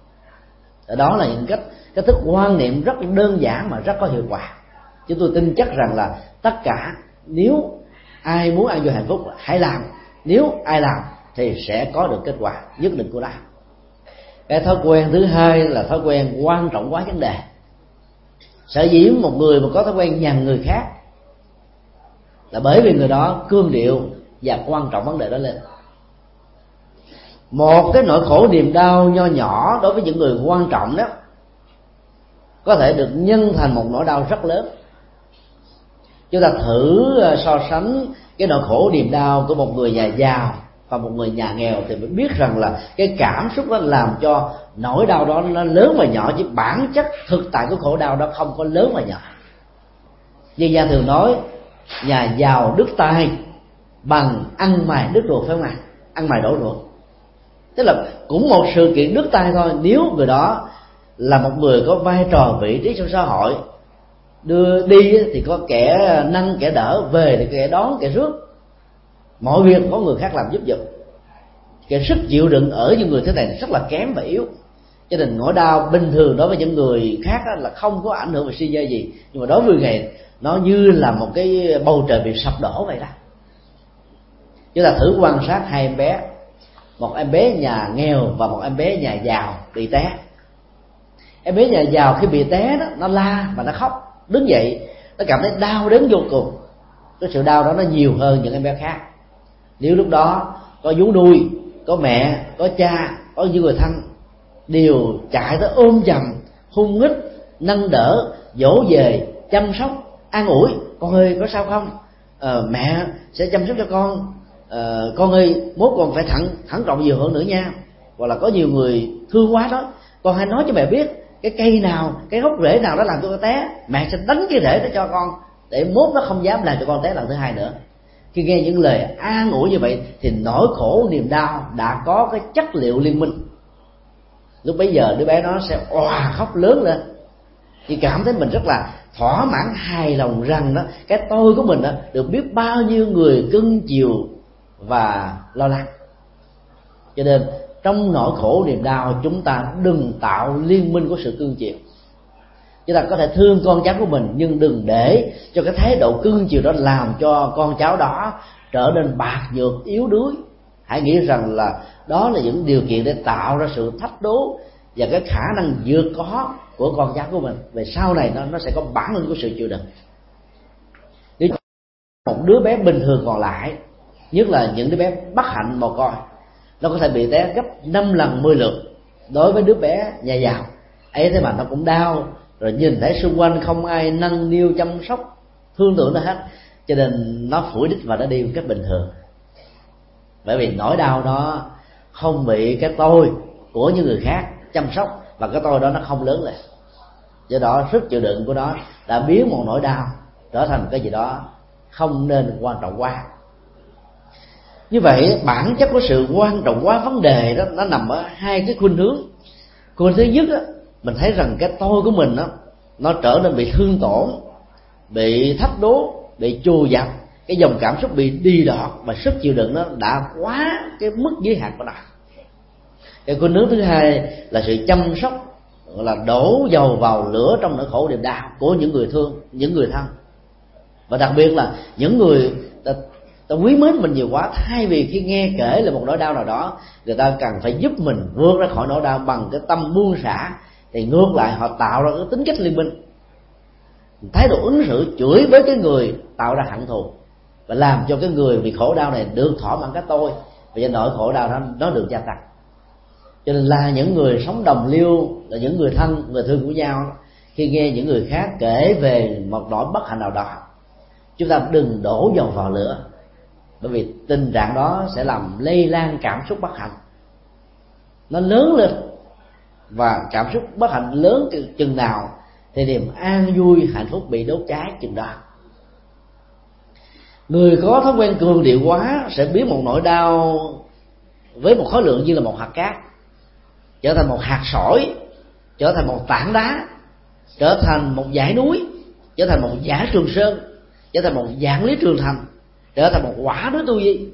Đó là những cách cách thức quan niệm rất đơn giản mà rất có hiệu quả. Chúng tôi tin chắc rằng là tất cả, nếu ai muốn an vui hạnh phúc hãy làm, nếu ai làm thì sẽ có được kết quả nhất định của nó. Cái thói quen thứ hai là thói quen quan trọng quá vấn đề. Sở dĩ một người mà có thói quen nhằn người khác là bởi vì người đó cương điệu và quan trọng vấn đề đó lên. Một cái nỗi khổ niềm đau nho nhỏ đối với những người quan trọng đó có thể được nhân thành một nỗi đau rất lớn. Chúng ta thử so sánh cái nỗi khổ niềm đau của một người nhà giàu và một người nhà nghèo thì mới biết rằng là cái cảm xúc đó làm cho nỗi đau đó nó lớn và nhỏ, chứ bản chất thực tại của khổ đau đó không có lớn và nhỏ. Như gia thường nói, nhà giàu đứt tay bằng ăn mày đứt ruột, phải không ạ? Ăn mày đổ ruột, tức là cũng một sự kiện đứt tay thôi. Nếu người đó là một người có vai trò vị trí trong xã hội, đưa đi thì có kẻ nâng kẻ đỡ, về thì kẻ đón kẻ rước, mọi việc có người khác làm giúp giùm. Cái sức chịu đựng ở những người thế này rất là kém và yếu, cho nên nỗi đau bình thường đối với những người khác là không có ảnh hưởng về suy nhê gì, nhưng mà đối với người này nó như là một cái bầu trời bị sập đổ vậy đó. Chúng ta thử quan sát hai em bé, một em bé nhà nghèo và một em bé nhà giàu bị té. Em bé nhà giàu khi bị té đó, nó la và nó khóc, đứng dậy nó cảm thấy đau đớn vô cùng. Cái sự đau đó nó nhiều hơn những em bé khác. Nếu lúc đó có vú nuôi, có mẹ, có cha, có những người thân đều chạy tới ôm chầm, hung nghích, nâng đỡ, dỗ về, chăm sóc, an ủi: con ơi có sao không, à, mẹ sẽ chăm sóc cho con, à, con ơi mốt con phải thận thận trọng nhiều hơn nữa nha. Hoặc là có nhiều người thương quá đó, con hãy nói cho mẹ biết cái cây nào, cái gốc rễ nào đó làm cho con té, mẹ sẽ đánh cái rễ đó cho con, để mốt nó không dám làm cho con té lần thứ hai nữa. Khi nghe những lời an ủi như vậy thì nỗi khổ niềm đau đã có cái chất liệu liên minh. Lúc bấy giờ đứa bé nó sẽ òa khóc lớn lên, thì cảm thấy mình rất là thỏa mãn, hài lòng rằng đó cái tôi của mình đó được biết bao nhiêu người cưng chiều và lo lắng. Cho nên trong nỗi khổ niềm đau chúng ta đừng tạo liên minh của sự cưng chiều. Chúng ta có thể thương con cháu của mình, nhưng đừng để cho cái thái độ cưng chiều đó làm cho con cháu đó trở nên bạc nhược, yếu đuối, Hãy nghĩ rằng là đó là những điều kiện để tạo ra sự thách đố và cái khả năng vượt có của con cháu của mình. Về sau này nó nó sẽ có bản lĩnh của sự chịu đựng. Nếu một đứa bé bình thường còn lại, nhất là những đứa bé bất hạnh mồ côi, nó có thể bị té gấp năm lần mười lượt đối với đứa bé nhà giàu ấy, thế mà nó cũng đau, rồi nhìn thấy xung quanh không ai nâng niu chăm sóc thương tưởng nó hết, cho nên nó phủi đích và nó đi một cách bình thường. Bởi vì nỗi đau đó không bị cái tôi của những người khác chăm sóc, và cái tôi đó nó không lớn lên. Do đó sức chịu đựng của nó đã biến một nỗi đau trở thành một cái gì đó không nên quan trọng quá. Như vậy bản chất của sự quan trọng quá vấn đề đó nó nằm ở hai cái khuynh hướng. Khuynh thứ nhất đó, mình thấy rằng cái tôi của mình đó, nó trở nên bị thương tổn, bị thách đố, bị trù dập, cái dòng cảm xúc bị đi đọt, và sức chịu đựng nó đã quá cái mức giới hạn của nó. Cái khuynh hướng thứ hai là sự chăm sóc, là đổ dầu vào lửa trong nỗi khổ niềm đau của những người thương, những người thân, và đặc biệt là những người ta, ta quý mến mình nhiều quá, thay vì khi nghe kể là một nỗi đau nào đó, người ta cần phải giúp mình vượt ra khỏi nỗi đau bằng cái tâm buông xả, thì ngược lại họ tạo ra cái tính cách liên minh, thái độ ứng xử chửi với cái người tạo ra hận thù, và làm cho cái người bị khổ đau này được thỏa mãn cái tôi, và do nỗi khổ đau đó nó được gia tăng. Cho nên là những người sống đồng liêu, là những người thân, người thương của nhau, khi nghe những người khác kể về một nỗi bất hạnh nào đó, chúng ta đừng đổ dầu vào lửa, bởi vì tình trạng đó sẽ làm lây lan cảm xúc bất hạnh, nó lớn lên, và cảm xúc bất hạnh lớn chừng nào thì niềm an vui hạnh phúc bị đốt cháy chừng đó. Người có thói quen cường điệu quá sẽ biến một nỗi đau với một khối lượng như là một hạt cát trở thành một hạt sỏi, trở thành một tảng đá, trở thành một dãy núi, trở thành một dải Trường Sơn, trở thành một dạng lý Trường Thành, trở thành một quả núi Tu Di.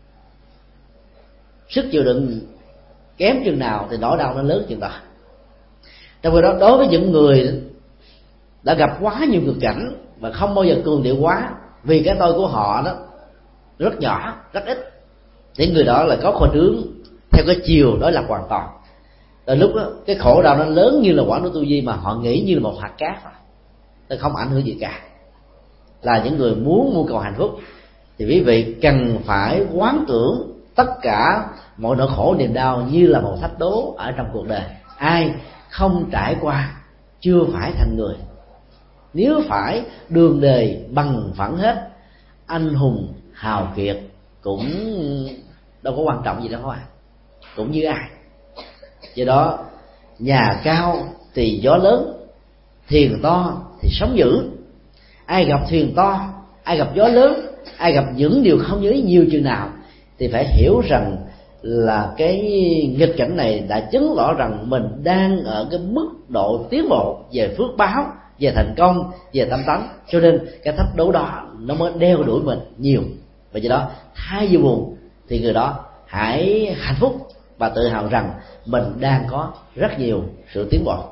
Sức chịu đựng kém chừng nào thì nỗi đau nó lớn chừng đó. Trong khi đó, đối với những người đã gặp quá nhiều nghịch cảnh và không bao giờ cường điệu quá, vì cái tôi của họ đó rất nhỏ, rất ít, thì người đó là có khuynh hướng theo cái chiều đó là hoàn toàn. Rồi lúc đó cái khổ đau nó lớn như là quả núi Tu Di, mà họ nghĩ như là một hạt cát thôi, nó không ảnh hưởng gì cả. Là những người muốn mưu cầu hạnh phúc thì quý vị cần phải quán tưởng tất cả mọi nỗi khổ niềm đau như là một thách đố ở trong cuộc đời. Ai không trải qua chưa phải thành người. Nếu phải đường đời bằng phẳng hết, anh hùng hào kiệt cũng đâu có quan trọng gì đâu à, cũng như ai. Do đó nhà cao thì gió lớn, thuyền to thì sóng dữ. Ai gặp thuyền to, ai gặp gió lớn, ai gặp những điều không như ý nhiều chừng nào, thì phải hiểu rằng là cái nghịch cảnh này đã chứng tỏ rằng mình đang ở cái mức độ tiến bộ về phước báo, về thành công, về tâm tánh. Cho nên cái thách đố đó nó mới đeo đuổi mình nhiều. Và do đó thay vì buồn thì người đó hãy hạnh phúc và tự hào rằng mình đang có rất nhiều sự tiến bộ.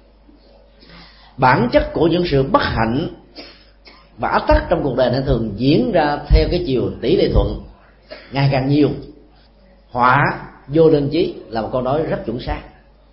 Bản chất của những sự bất hạnh và áp tắc trong cuộc đời này thường diễn ra theo cái chiều tỷ lệ thuận ngày càng nhiều. Họa vô đơn chí là một câu nói rất chuẩn xác.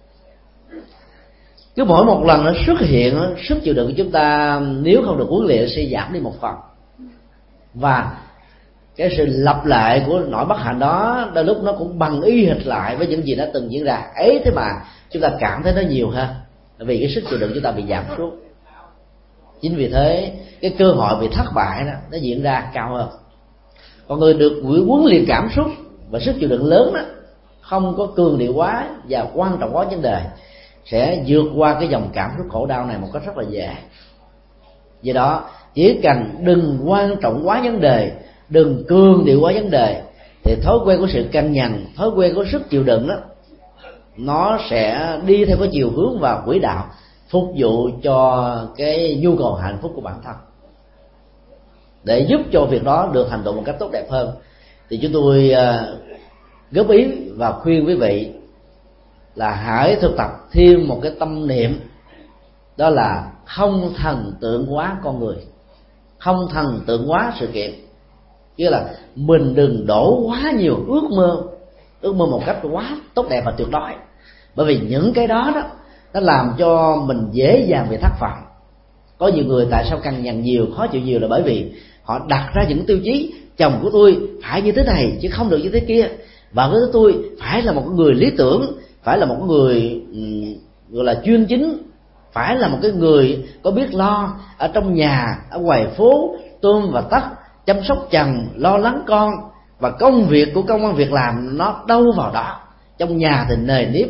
Cứ mỗi một lần nó xuất hiện, sức chịu đựng của chúng ta nếu không được huấn luyện sẽ giảm đi một phần, và cái sự lặp lại của nỗi bất hạnh đó đôi lúc nó cũng bằng y hệt lại với những gì đã từng diễn ra ấy, thế mà chúng ta cảm thấy nó nhiều hơn, vì cái sức chịu đựng chúng ta bị giảm xuống. Chính vì thế cái cơ hội bị thất bại đó nó diễn ra cao hơn. Còn người được huấn luyện cảm xúc và sức chịu đựng lớn đó, không có cường điệu quá và quan trọng quá vấn đề, sẽ vượt qua cái dòng cảm xúc khổ đau này một cách rất là dễ. Do đó chỉ cần đừng quan trọng quá vấn đề, đừng cường điệu quá vấn đề, thì thói quen của sự căng nhằn, thói quen của sức chịu đựng đó, nó sẽ đi theo cái chiều hướng và quỹ đạo phục vụ cho cái nhu cầu hạnh phúc của bản thân. Để giúp cho việc đó được hành động một cách tốt đẹp hơn, thì chúng tôi góp ý và khuyên quý vị là hãy thực tập thêm một cái tâm niệm, đó là không thần tượng hóa con người, không thần tượng hóa sự kiện. Nghĩa là mình đừng đổ quá nhiều ước mơ, ước mơ một cách quá tốt đẹp và tuyệt đối, bởi vì những cái đó đó nó làm cho mình dễ dàng bị thất vọng. Có nhiều người tại sao cằn nhằn nhiều, khó chịu nhiều là bởi vì họ đặt ra những tiêu chí: chồng của tôi phải như thế này chứ không được như thế kia, vợ của tôi phải là một người lý tưởng, phải là một người gọi là chuyên chính, phải là một cái người có biết lo ở trong nhà, ở ngoài phố tôm và tắc, chăm sóc chồng, lo lắng con, và công việc của công ăn việc làm nó đâu vào đó. Trong nhà thì nề nếp.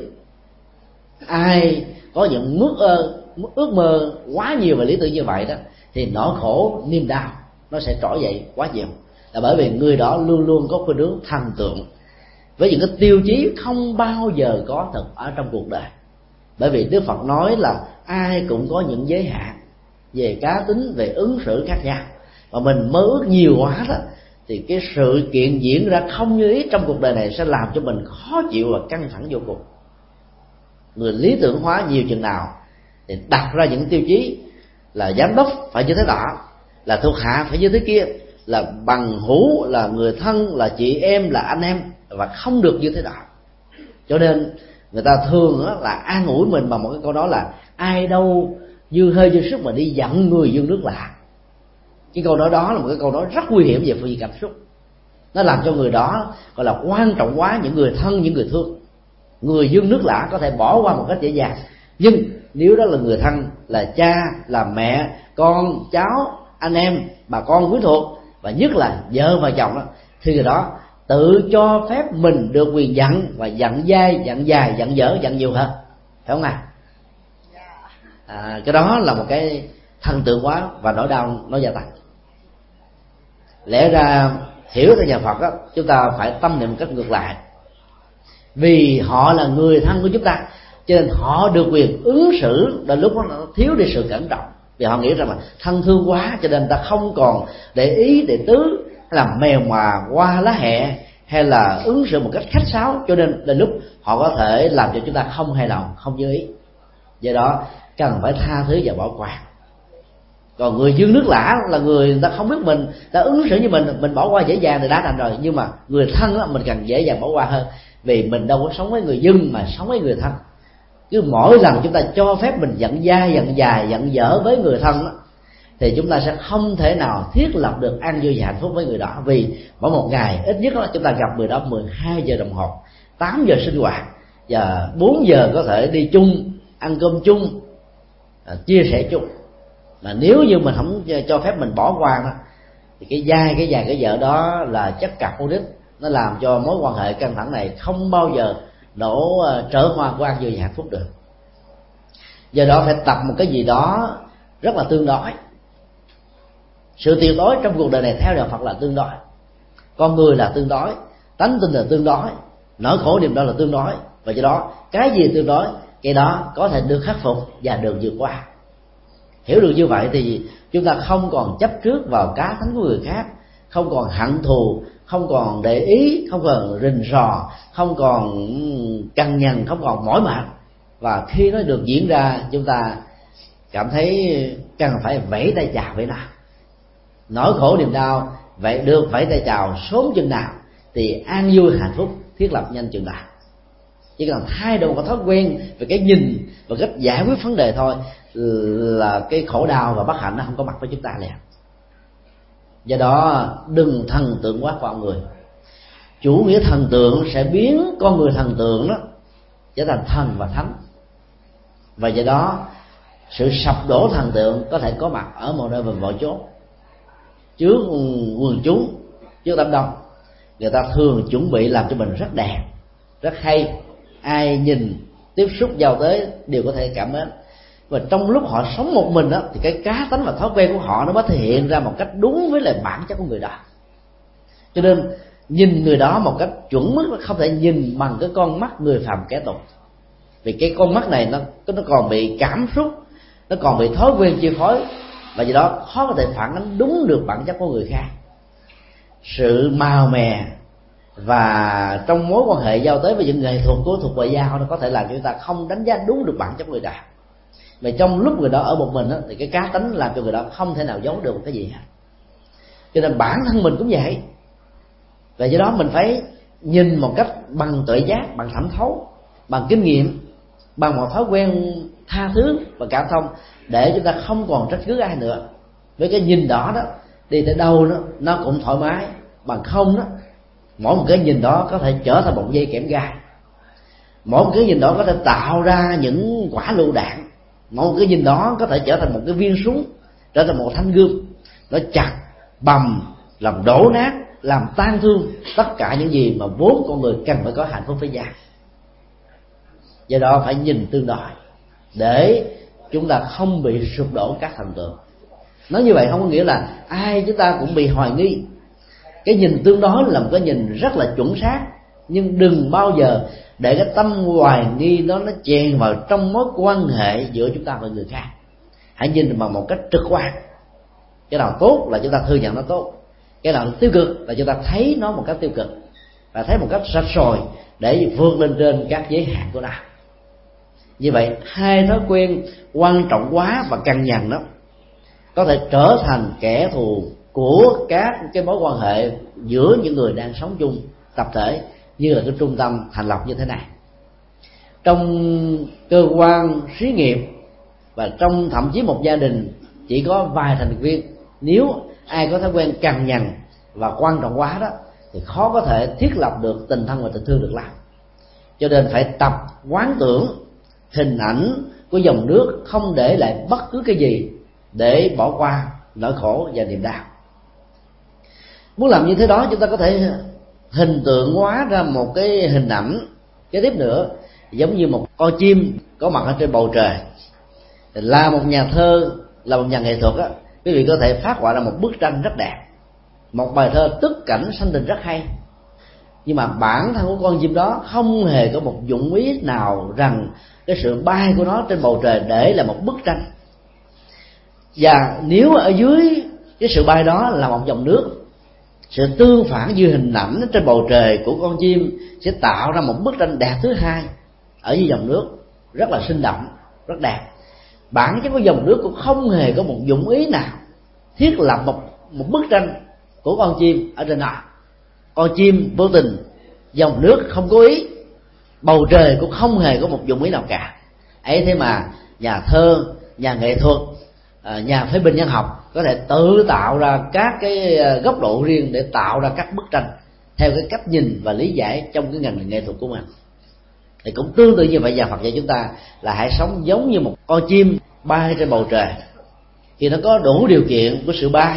Ai có những ước, uh, ước mơ quá nhiều và lý tưởng như vậy đó thì nỗi khổ niềm đau nó sẽ trỗi dậy quá nhiều, là bởi vì người đó luôn luôn có khuynh hướng thần tượng với những cái tiêu chí không bao giờ có thật ở trong cuộc đời. Bởi vì Đức Phật nói là ai cũng có những giới hạn về cá tính, về ứng xử khác nhau, mà mình mơ ước nhiều quá đó thì cái sự kiện diễn ra không như ý trong cuộc đời này sẽ làm cho mình khó chịu và căng thẳng vô cùng. Người lý tưởng hóa nhiều chừng nào thì đặt ra những tiêu chí là giám đốc phải như thế đó, là thuộc hạ phải như thế kia, là bằng hữu, là người thân, là chị em, là anh em, và không được như thế đó. Cho nên người ta thường là an ủi mình bằng một cái câu đó là ai đâu dư hơi dư sức mà đi giận người dương nước lạ. Cái câu nói đó là một cái câu nói rất nguy hiểm về phương diện cảm xúc. Nó làm cho người đó gọi là quan trọng quá những người thân, những người thương. Người dương nước lã có thể bỏ qua một cách dễ dàng, nhưng nếu đó là người thân, là cha, là mẹ, con, cháu, anh em, bà con quý thuộc, và nhất là vợ và chồng đó, thì người đó tự cho phép mình được quyền giận, và giận dai, giận dài, giận dở, giận nhiều hơn, phải không ạ? À, cái đó là một cái thần tượng quá và nỗi đau nó gia tăng. Lẽ ra hiểu theo nhà Phật đó, chúng ta phải tâm niệm một cách ngược lại. Vì họ là người thân của chúng ta, cho nên họ được quyền ứng xử đến lúc đó nó thiếu đi sự cẩn trọng. Vì họ nghĩ rằng là thân thương quá cho nên ta không còn để ý, để tứ, hay là mèo mà qua lá hẹ, hay là ứng xử một cách khách sáo, cho nên đến lúc họ có thể làm cho chúng ta không hài lòng, không như ý. Do đó cần phải tha thứ và bỏ qua. Còn người dương nước lã là người ta không biết mình, ta ứng xử như mình, mình bỏ qua dễ dàng thì đã thành rồi. Nhưng mà người thân đó, mình càng dễ dàng bỏ qua hơn, vì mình đâu có sống với người dân mà sống với người thân. Cứ mỗi lần chúng ta cho phép mình giận dai, giận dài, giận dở với người thân đó, thì chúng ta sẽ không thể nào thiết lập được an vui và hạnh phúc với người đó. Vì mỗi một ngày ít nhất là chúng ta gặp người đó mười hai giờ đồng hồ, tám giờ sinh hoạt, và bốn giờ có thể đi chung, ăn cơm chung, chia sẻ chung. Mà nếu như mình không cho phép mình bỏ qua đó, thì cái dai, cái dài, cái vợ đó là chất cặp vô đích. Nó làm cho mối quan hệ căng thẳng này không bao giờ nổ trở hoa của an vui và hạnh phúc được. Do đó phải tập một cái gì đó rất là tương đối. Sự tuyệt đối trong cuộc đời này theo đạo Phật là tương đối. Con người là tương đối, tánh tình là tương đối, nỗi khổ niềm đau là tương đối. Và do đó cái gì tương đối, cái đó có thể được khắc phục và được vượt qua. Hiểu được như vậy thì chúng ta không còn chấp trước vào cá tánh của người khác, không còn hận thù, không còn để ý, không còn rình rò, không còn cằn nhằn, không còn mỏi mệt. Và khi nó được diễn ra, chúng ta cảm thấy cần phải vẫy tay chào với nó. Nỗi khổ niềm đau vậy được vẫy tay chào sớm chừng nào thì an vui hạnh phúc thiết lập nhanh chừng nào. Chỉ cần thay đổi một thói quen về cái nhìn và cách giải quyết vấn đề thôi là cái khổ đau và bất hạnh nó không có mặt với chúng ta liền. Do đó đừng thần tượng quá con người. Chủ nghĩa thần tượng sẽ biến con người thần tượng đó trở thành thần và thánh. Và do đó sự sập đổ thần tượng có thể có mặt ở một nơi và mọi chỗ. Trước quần chúng, trước đám đông, người ta thường chuẩn bị làm cho mình rất đẹp, rất hay, ai nhìn tiếp xúc giao tới đều có thể cảm mến. Và trong lúc họ sống một mình đó, thì cái cá tánh và thói quen của họ nó mới thể hiện ra một cách đúng với lại bản chất của người đó. Cho nên nhìn người đó một cách chuẩn mức, không thể nhìn bằng cái con mắt người phàm kẻ tục. Vì cái con mắt này nó nó còn bị cảm xúc, nó còn bị thói quen chi phối, và do đó khó có thể phản ánh đúng được bản chất của người khác. Sự màu mè và trong mối quan hệ giao tới với những nghệ thuật của thuật ngoại giao nó có thể làm cho chúng ta không đánh giá đúng được bản chất của người đó. Mà trong lúc người đó ở một mình đó, thì cái cá tính làm cho người đó không thể nào giấu được một cái gì hết. Cho nên bản thân mình cũng vậy. Và do đó mình phải nhìn một cách bằng tuệ giác, bằng thẩm thấu, bằng kinh nghiệm, bằng một thói quen tha thứ và cảm thông, để chúng ta không còn trách cứ ai nữa. Với cái nhìn đó đó, đi tới đâu đó nó cũng thoải mái. Bằng không đó, mỗi một cái nhìn đó có thể trở thành một dây kẽm gai, mỗi một cái nhìn đó có thể tạo ra những quả lựu đạn, mỗi một cái nhìn đó có thể trở thành một cái viên súng, trở thành một thanh gươm, nó chặt, bầm, làm đổ nát, làm tan thương tất cả những gì mà vốn con người cần phải có hạnh phúc với nhau. Do đó phải nhìn tương đối để chúng ta không bị sụp đổ các thần tượng. Nói như vậy không có nghĩa là ai chúng ta cũng bị hoài nghi. Cái nhìn tương đối là một cái nhìn rất là chuẩn xác, nhưng đừng bao giờ để cái tâm hoài nghi đó nó chèn vào trong mối quan hệ giữa chúng ta và người khác. Hãy nhìn bằng một cách trực quan. Cái nào tốt là chúng ta thừa nhận nó tốt, cái nào tiêu cực là chúng ta thấy nó một cách tiêu cực, và thấy một cách rạch ròi để vượt lên trên các giới hạn của nó. Như vậy hai thói quen quan trọng quá và cằn nhằn đó có thể trở thành kẻ thù của các cái mối quan hệ giữa những người đang sống chung tập thể, như là cái trung tâm thành lập như thế này. Trong cơ quan xí nghiệp và trong thậm chí một gia đình chỉ có vài thành viên, nếu ai có thói quen cằn nhằn và quan trọng quá đó thì khó có thể thiết lập được tình thân và tình thương được lắm. Cho nên phải tập quán tưởng hình ảnh của dòng nước, không để lại bất cứ cái gì để bỏ qua nỗi khổ và niềm đau. Muốn làm như thế đó, chúng ta có thể hình tượng hóa ra một cái hình ảnh kế tiếp nữa, giống như một con chim có mặt ở trên bầu trời. Là một nhà thơ, là một nhà nghệ thuật á, quý vị có thể phát họa ra một bức tranh rất đẹp, một bài thơ tức cảnh sanh tình rất hay. Nhưng mà bản thân của con chim đó không hề có một dụng ý nào rằng cái sự bay của nó trên bầu trời để là một bức tranh. Và nếu ở dưới cái sự bay đó là một dòng nước, sự tương phản như hình ảnh trên bầu trời của con chim sẽ tạo ra một bức tranh đẹp thứ hai ở dưới dòng nước, rất là sinh động, rất đẹp. Bản chất của dòng nước cũng không hề có một dụng ý nào thiết lập một một bức tranh của con chim ở trên đó. Con chim vô tình, dòng nước không cố ý, bầu trời cũng không hề có một dụng ý nào cả. Ấy thế mà nhà thơ, nhà nghệ thuật, nhà phê bình nhân học có thể tự tạo ra các cái góc độ riêng để tạo ra các bức tranh theo cái cách nhìn và lý giải trong cái ngành nghệ thuật của mình. Thì cũng tương tự như vậy, nhà Phật dạy chúng ta là hãy sống giống như một con chim bay trên bầu trời. Khi nó có đủ điều kiện của sự bay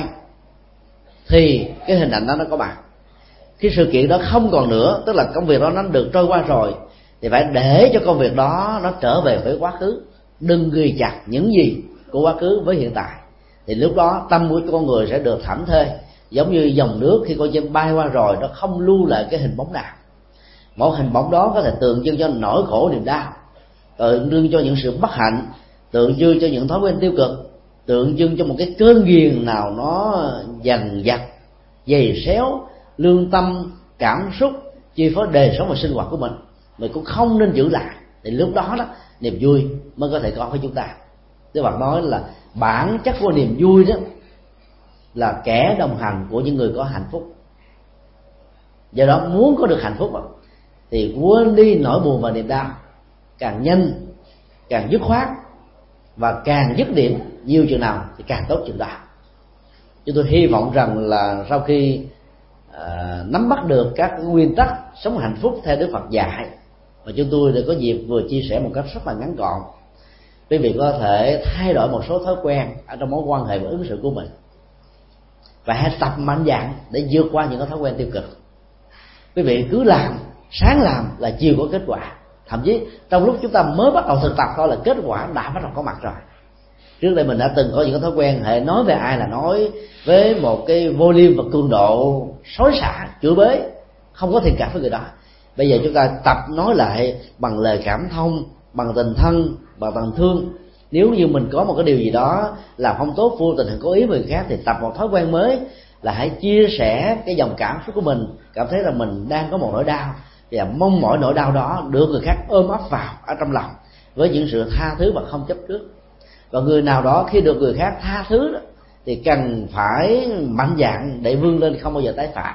thì cái hình ảnh đó nó có mặt. Khi sự kiện đó không còn nữa, tức là công việc đó nó được trôi qua rồi, thì phải để cho công việc đó nó trở về với quá khứ. Đừng ghi chặt những gì của quá khứ với hiện tại, thì lúc đó tâm của con người sẽ được thảnh thơi. Giống như dòng nước, khi con chim bay qua rồi nó không lưu lại cái hình bóng nào. Một hình bóng đó có thể tượng trưng cho nỗi khổ niềm đau, tượng trưng cho những sự bất hạnh, tượng trưng cho những thói quen tiêu cực, tượng trưng cho một cái cơn ghiền nào nó dằn vặt, dày xéo lương tâm, cảm xúc, chi phối đời sống và sinh hoạt của mình. Mình cũng không nên giữ lại, thì lúc đó đó niềm vui mới có thể có với chúng ta. Đức Phật nói là bản chất của niềm vui đó là kẻ đồng hành của những người có hạnh phúc. Do đó muốn có được hạnh phúc thì quên đi nỗi buồn và niềm đau, càng nhanh, càng dứt khoát, và càng dứt điểm nhiều chừng nào thì càng tốt chừng đó. Chúng tôi hy vọng rằng là sau khi à, nắm bắt được các nguyên tắc sống hạnh phúc theo Đức Phật dạy, và chúng tôi đã có dịp vừa chia sẻ một cách rất là ngắn gọn, quý vị có thể thay đổi một số thói quen ở trong mối quan hệ và ứng xử của mình, và hãy tập mạnh dạn để vượt qua những cái thói quen tiêu cực. Quý vị cứ làm, sáng làm là chiều có kết quả. Thậm chí trong lúc chúng ta mới bắt đầu thực tập thôi là kết quả đã bắt đầu có mặt rồi. Trước đây mình đã từng có những cái thói quen hệ nói về ai là nói với một cái volume và cường độ xối xả, chửi bới, không có thiện cảm với người đó. Bây giờ chúng ta tập nói lại bằng lời cảm thông, bằng tình thân, bằng tình thương. Nếu như mình có một cái điều gì đó làm không tốt, vô tình hay cố ý với người khác, thì tập một thói quen mới là hãy chia sẻ cái dòng cảm xúc của mình, cảm thấy là mình đang có một nỗi đau, và mong mọi nỗi đau đó được người khác ôm ấp vào ở trong lòng với những sự tha thứ và không chấp trước. Và người nào đó khi được người khác tha thứ đó, thì cần phải mạnh dạn để vươn lên, không bao giờ tái phạm.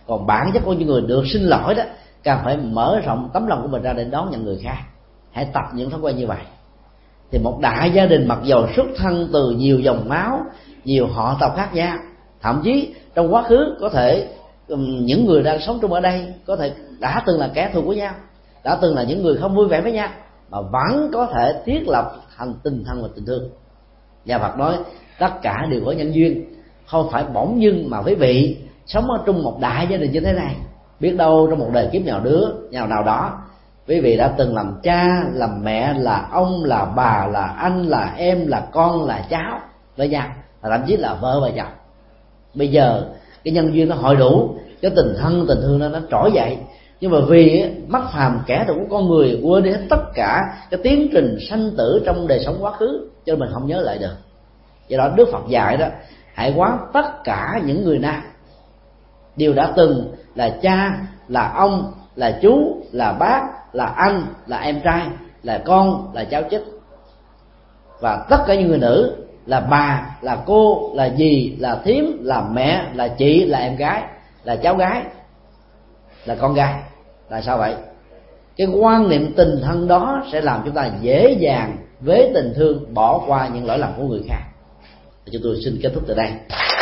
Còn bản chất của những người được sinh lỗi đó, càng phải mở rộng tấm lòng của mình ra để đón nhận người khác. Hãy tập những thói quen như vậy, thì một đại gia đình mặc dầu xuất thân từ nhiều dòng máu, nhiều họ tộc khác nhau, thậm chí trong quá khứ có thể những người đang sống chung ở đây có thể đã từng là kẻ thù của nhau, đã từng là những người không vui vẻ với nhau, mà vẫn có thể thiết lập thành tình thân và tình thương. Nhà Phật nói tất cả đều có nhân duyên, không phải bỗng dưng mà quý vị sống ở trong một đại gia đình như thế này. Biết đâu trong một đời kiếp nào đứa nào nào đó, quý vị đã từng làm cha, làm mẹ, là ông, là bà, là anh, là em, là con, là cháu với nhau, và thậm chí là vợ và chồng. Bây giờ cái nhân duyên nó hội đủ, cái tình thân tình thương nó nó trỗi dậy, nhưng mà vì mắc phàm kẻ thù của con người quên đi hết tất cả cái tiến trình sanh tử trong đời sống quá khứ, cho nên mình không nhớ lại được. Do đó Đức Phật dạy đó, hãy quán tất cả những người nam đều đã từng là cha, là ông, là chú, là bác, là anh, là em trai, là con, là cháu chích. Và tất cả những người nữ là bà, là cô, là dì, là thím, là mẹ, là chị, là em gái, là cháu gái, là con gái. Là sao vậy? Cái quan niệm tình thân đó sẽ làm chúng ta dễ dàng với tình thương bỏ qua những lỗi lầm của người khác. Chúng tôi xin kết thúc từ đây.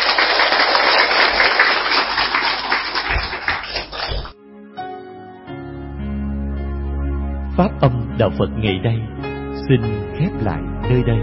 Pháp âm Đạo Phật ngày nay xin khép lại nơi đây.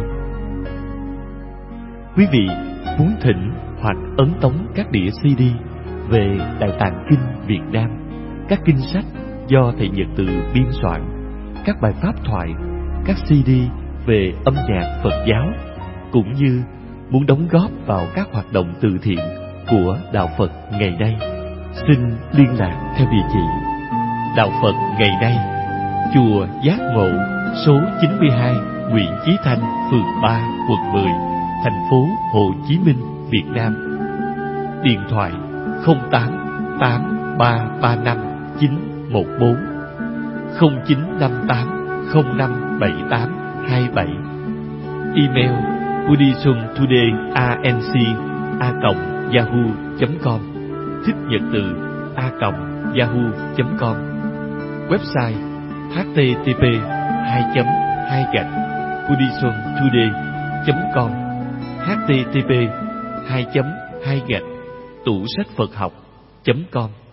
Quý vị muốn thỉnh hoặc ấn tống các đĩa xê đê về Đại Tạng Kinh Việt Nam, các kinh sách do thầy Nhật Từ biên soạn, các bài pháp thoại, các xê đê về âm nhạc Phật giáo, cũng như muốn đóng góp vào các hoạt động từ thiện của Đạo Phật ngày nay, xin liên lạc theo địa chỉ Đạo Phật ngày nay, Chùa Giác Ngộ, số chín mươi hai Nguyễn Chí Thanh, phường ba, quận mười, thành phố Hồ Chí Minh, Việt Nam. Điện thoại không tám tám ba ba năm chín một bốn, không chín năm tám không năm bảy tám hai bảy. Email buddhismtodayinc a còng yahoo chấm com, thích nhật từ a còng yahoo chấm com. Website h t t p hai chấm hai gạch buddhismtoday chấm com, h t t p hai chấm hai gạch tủ sách Phật học chấm com.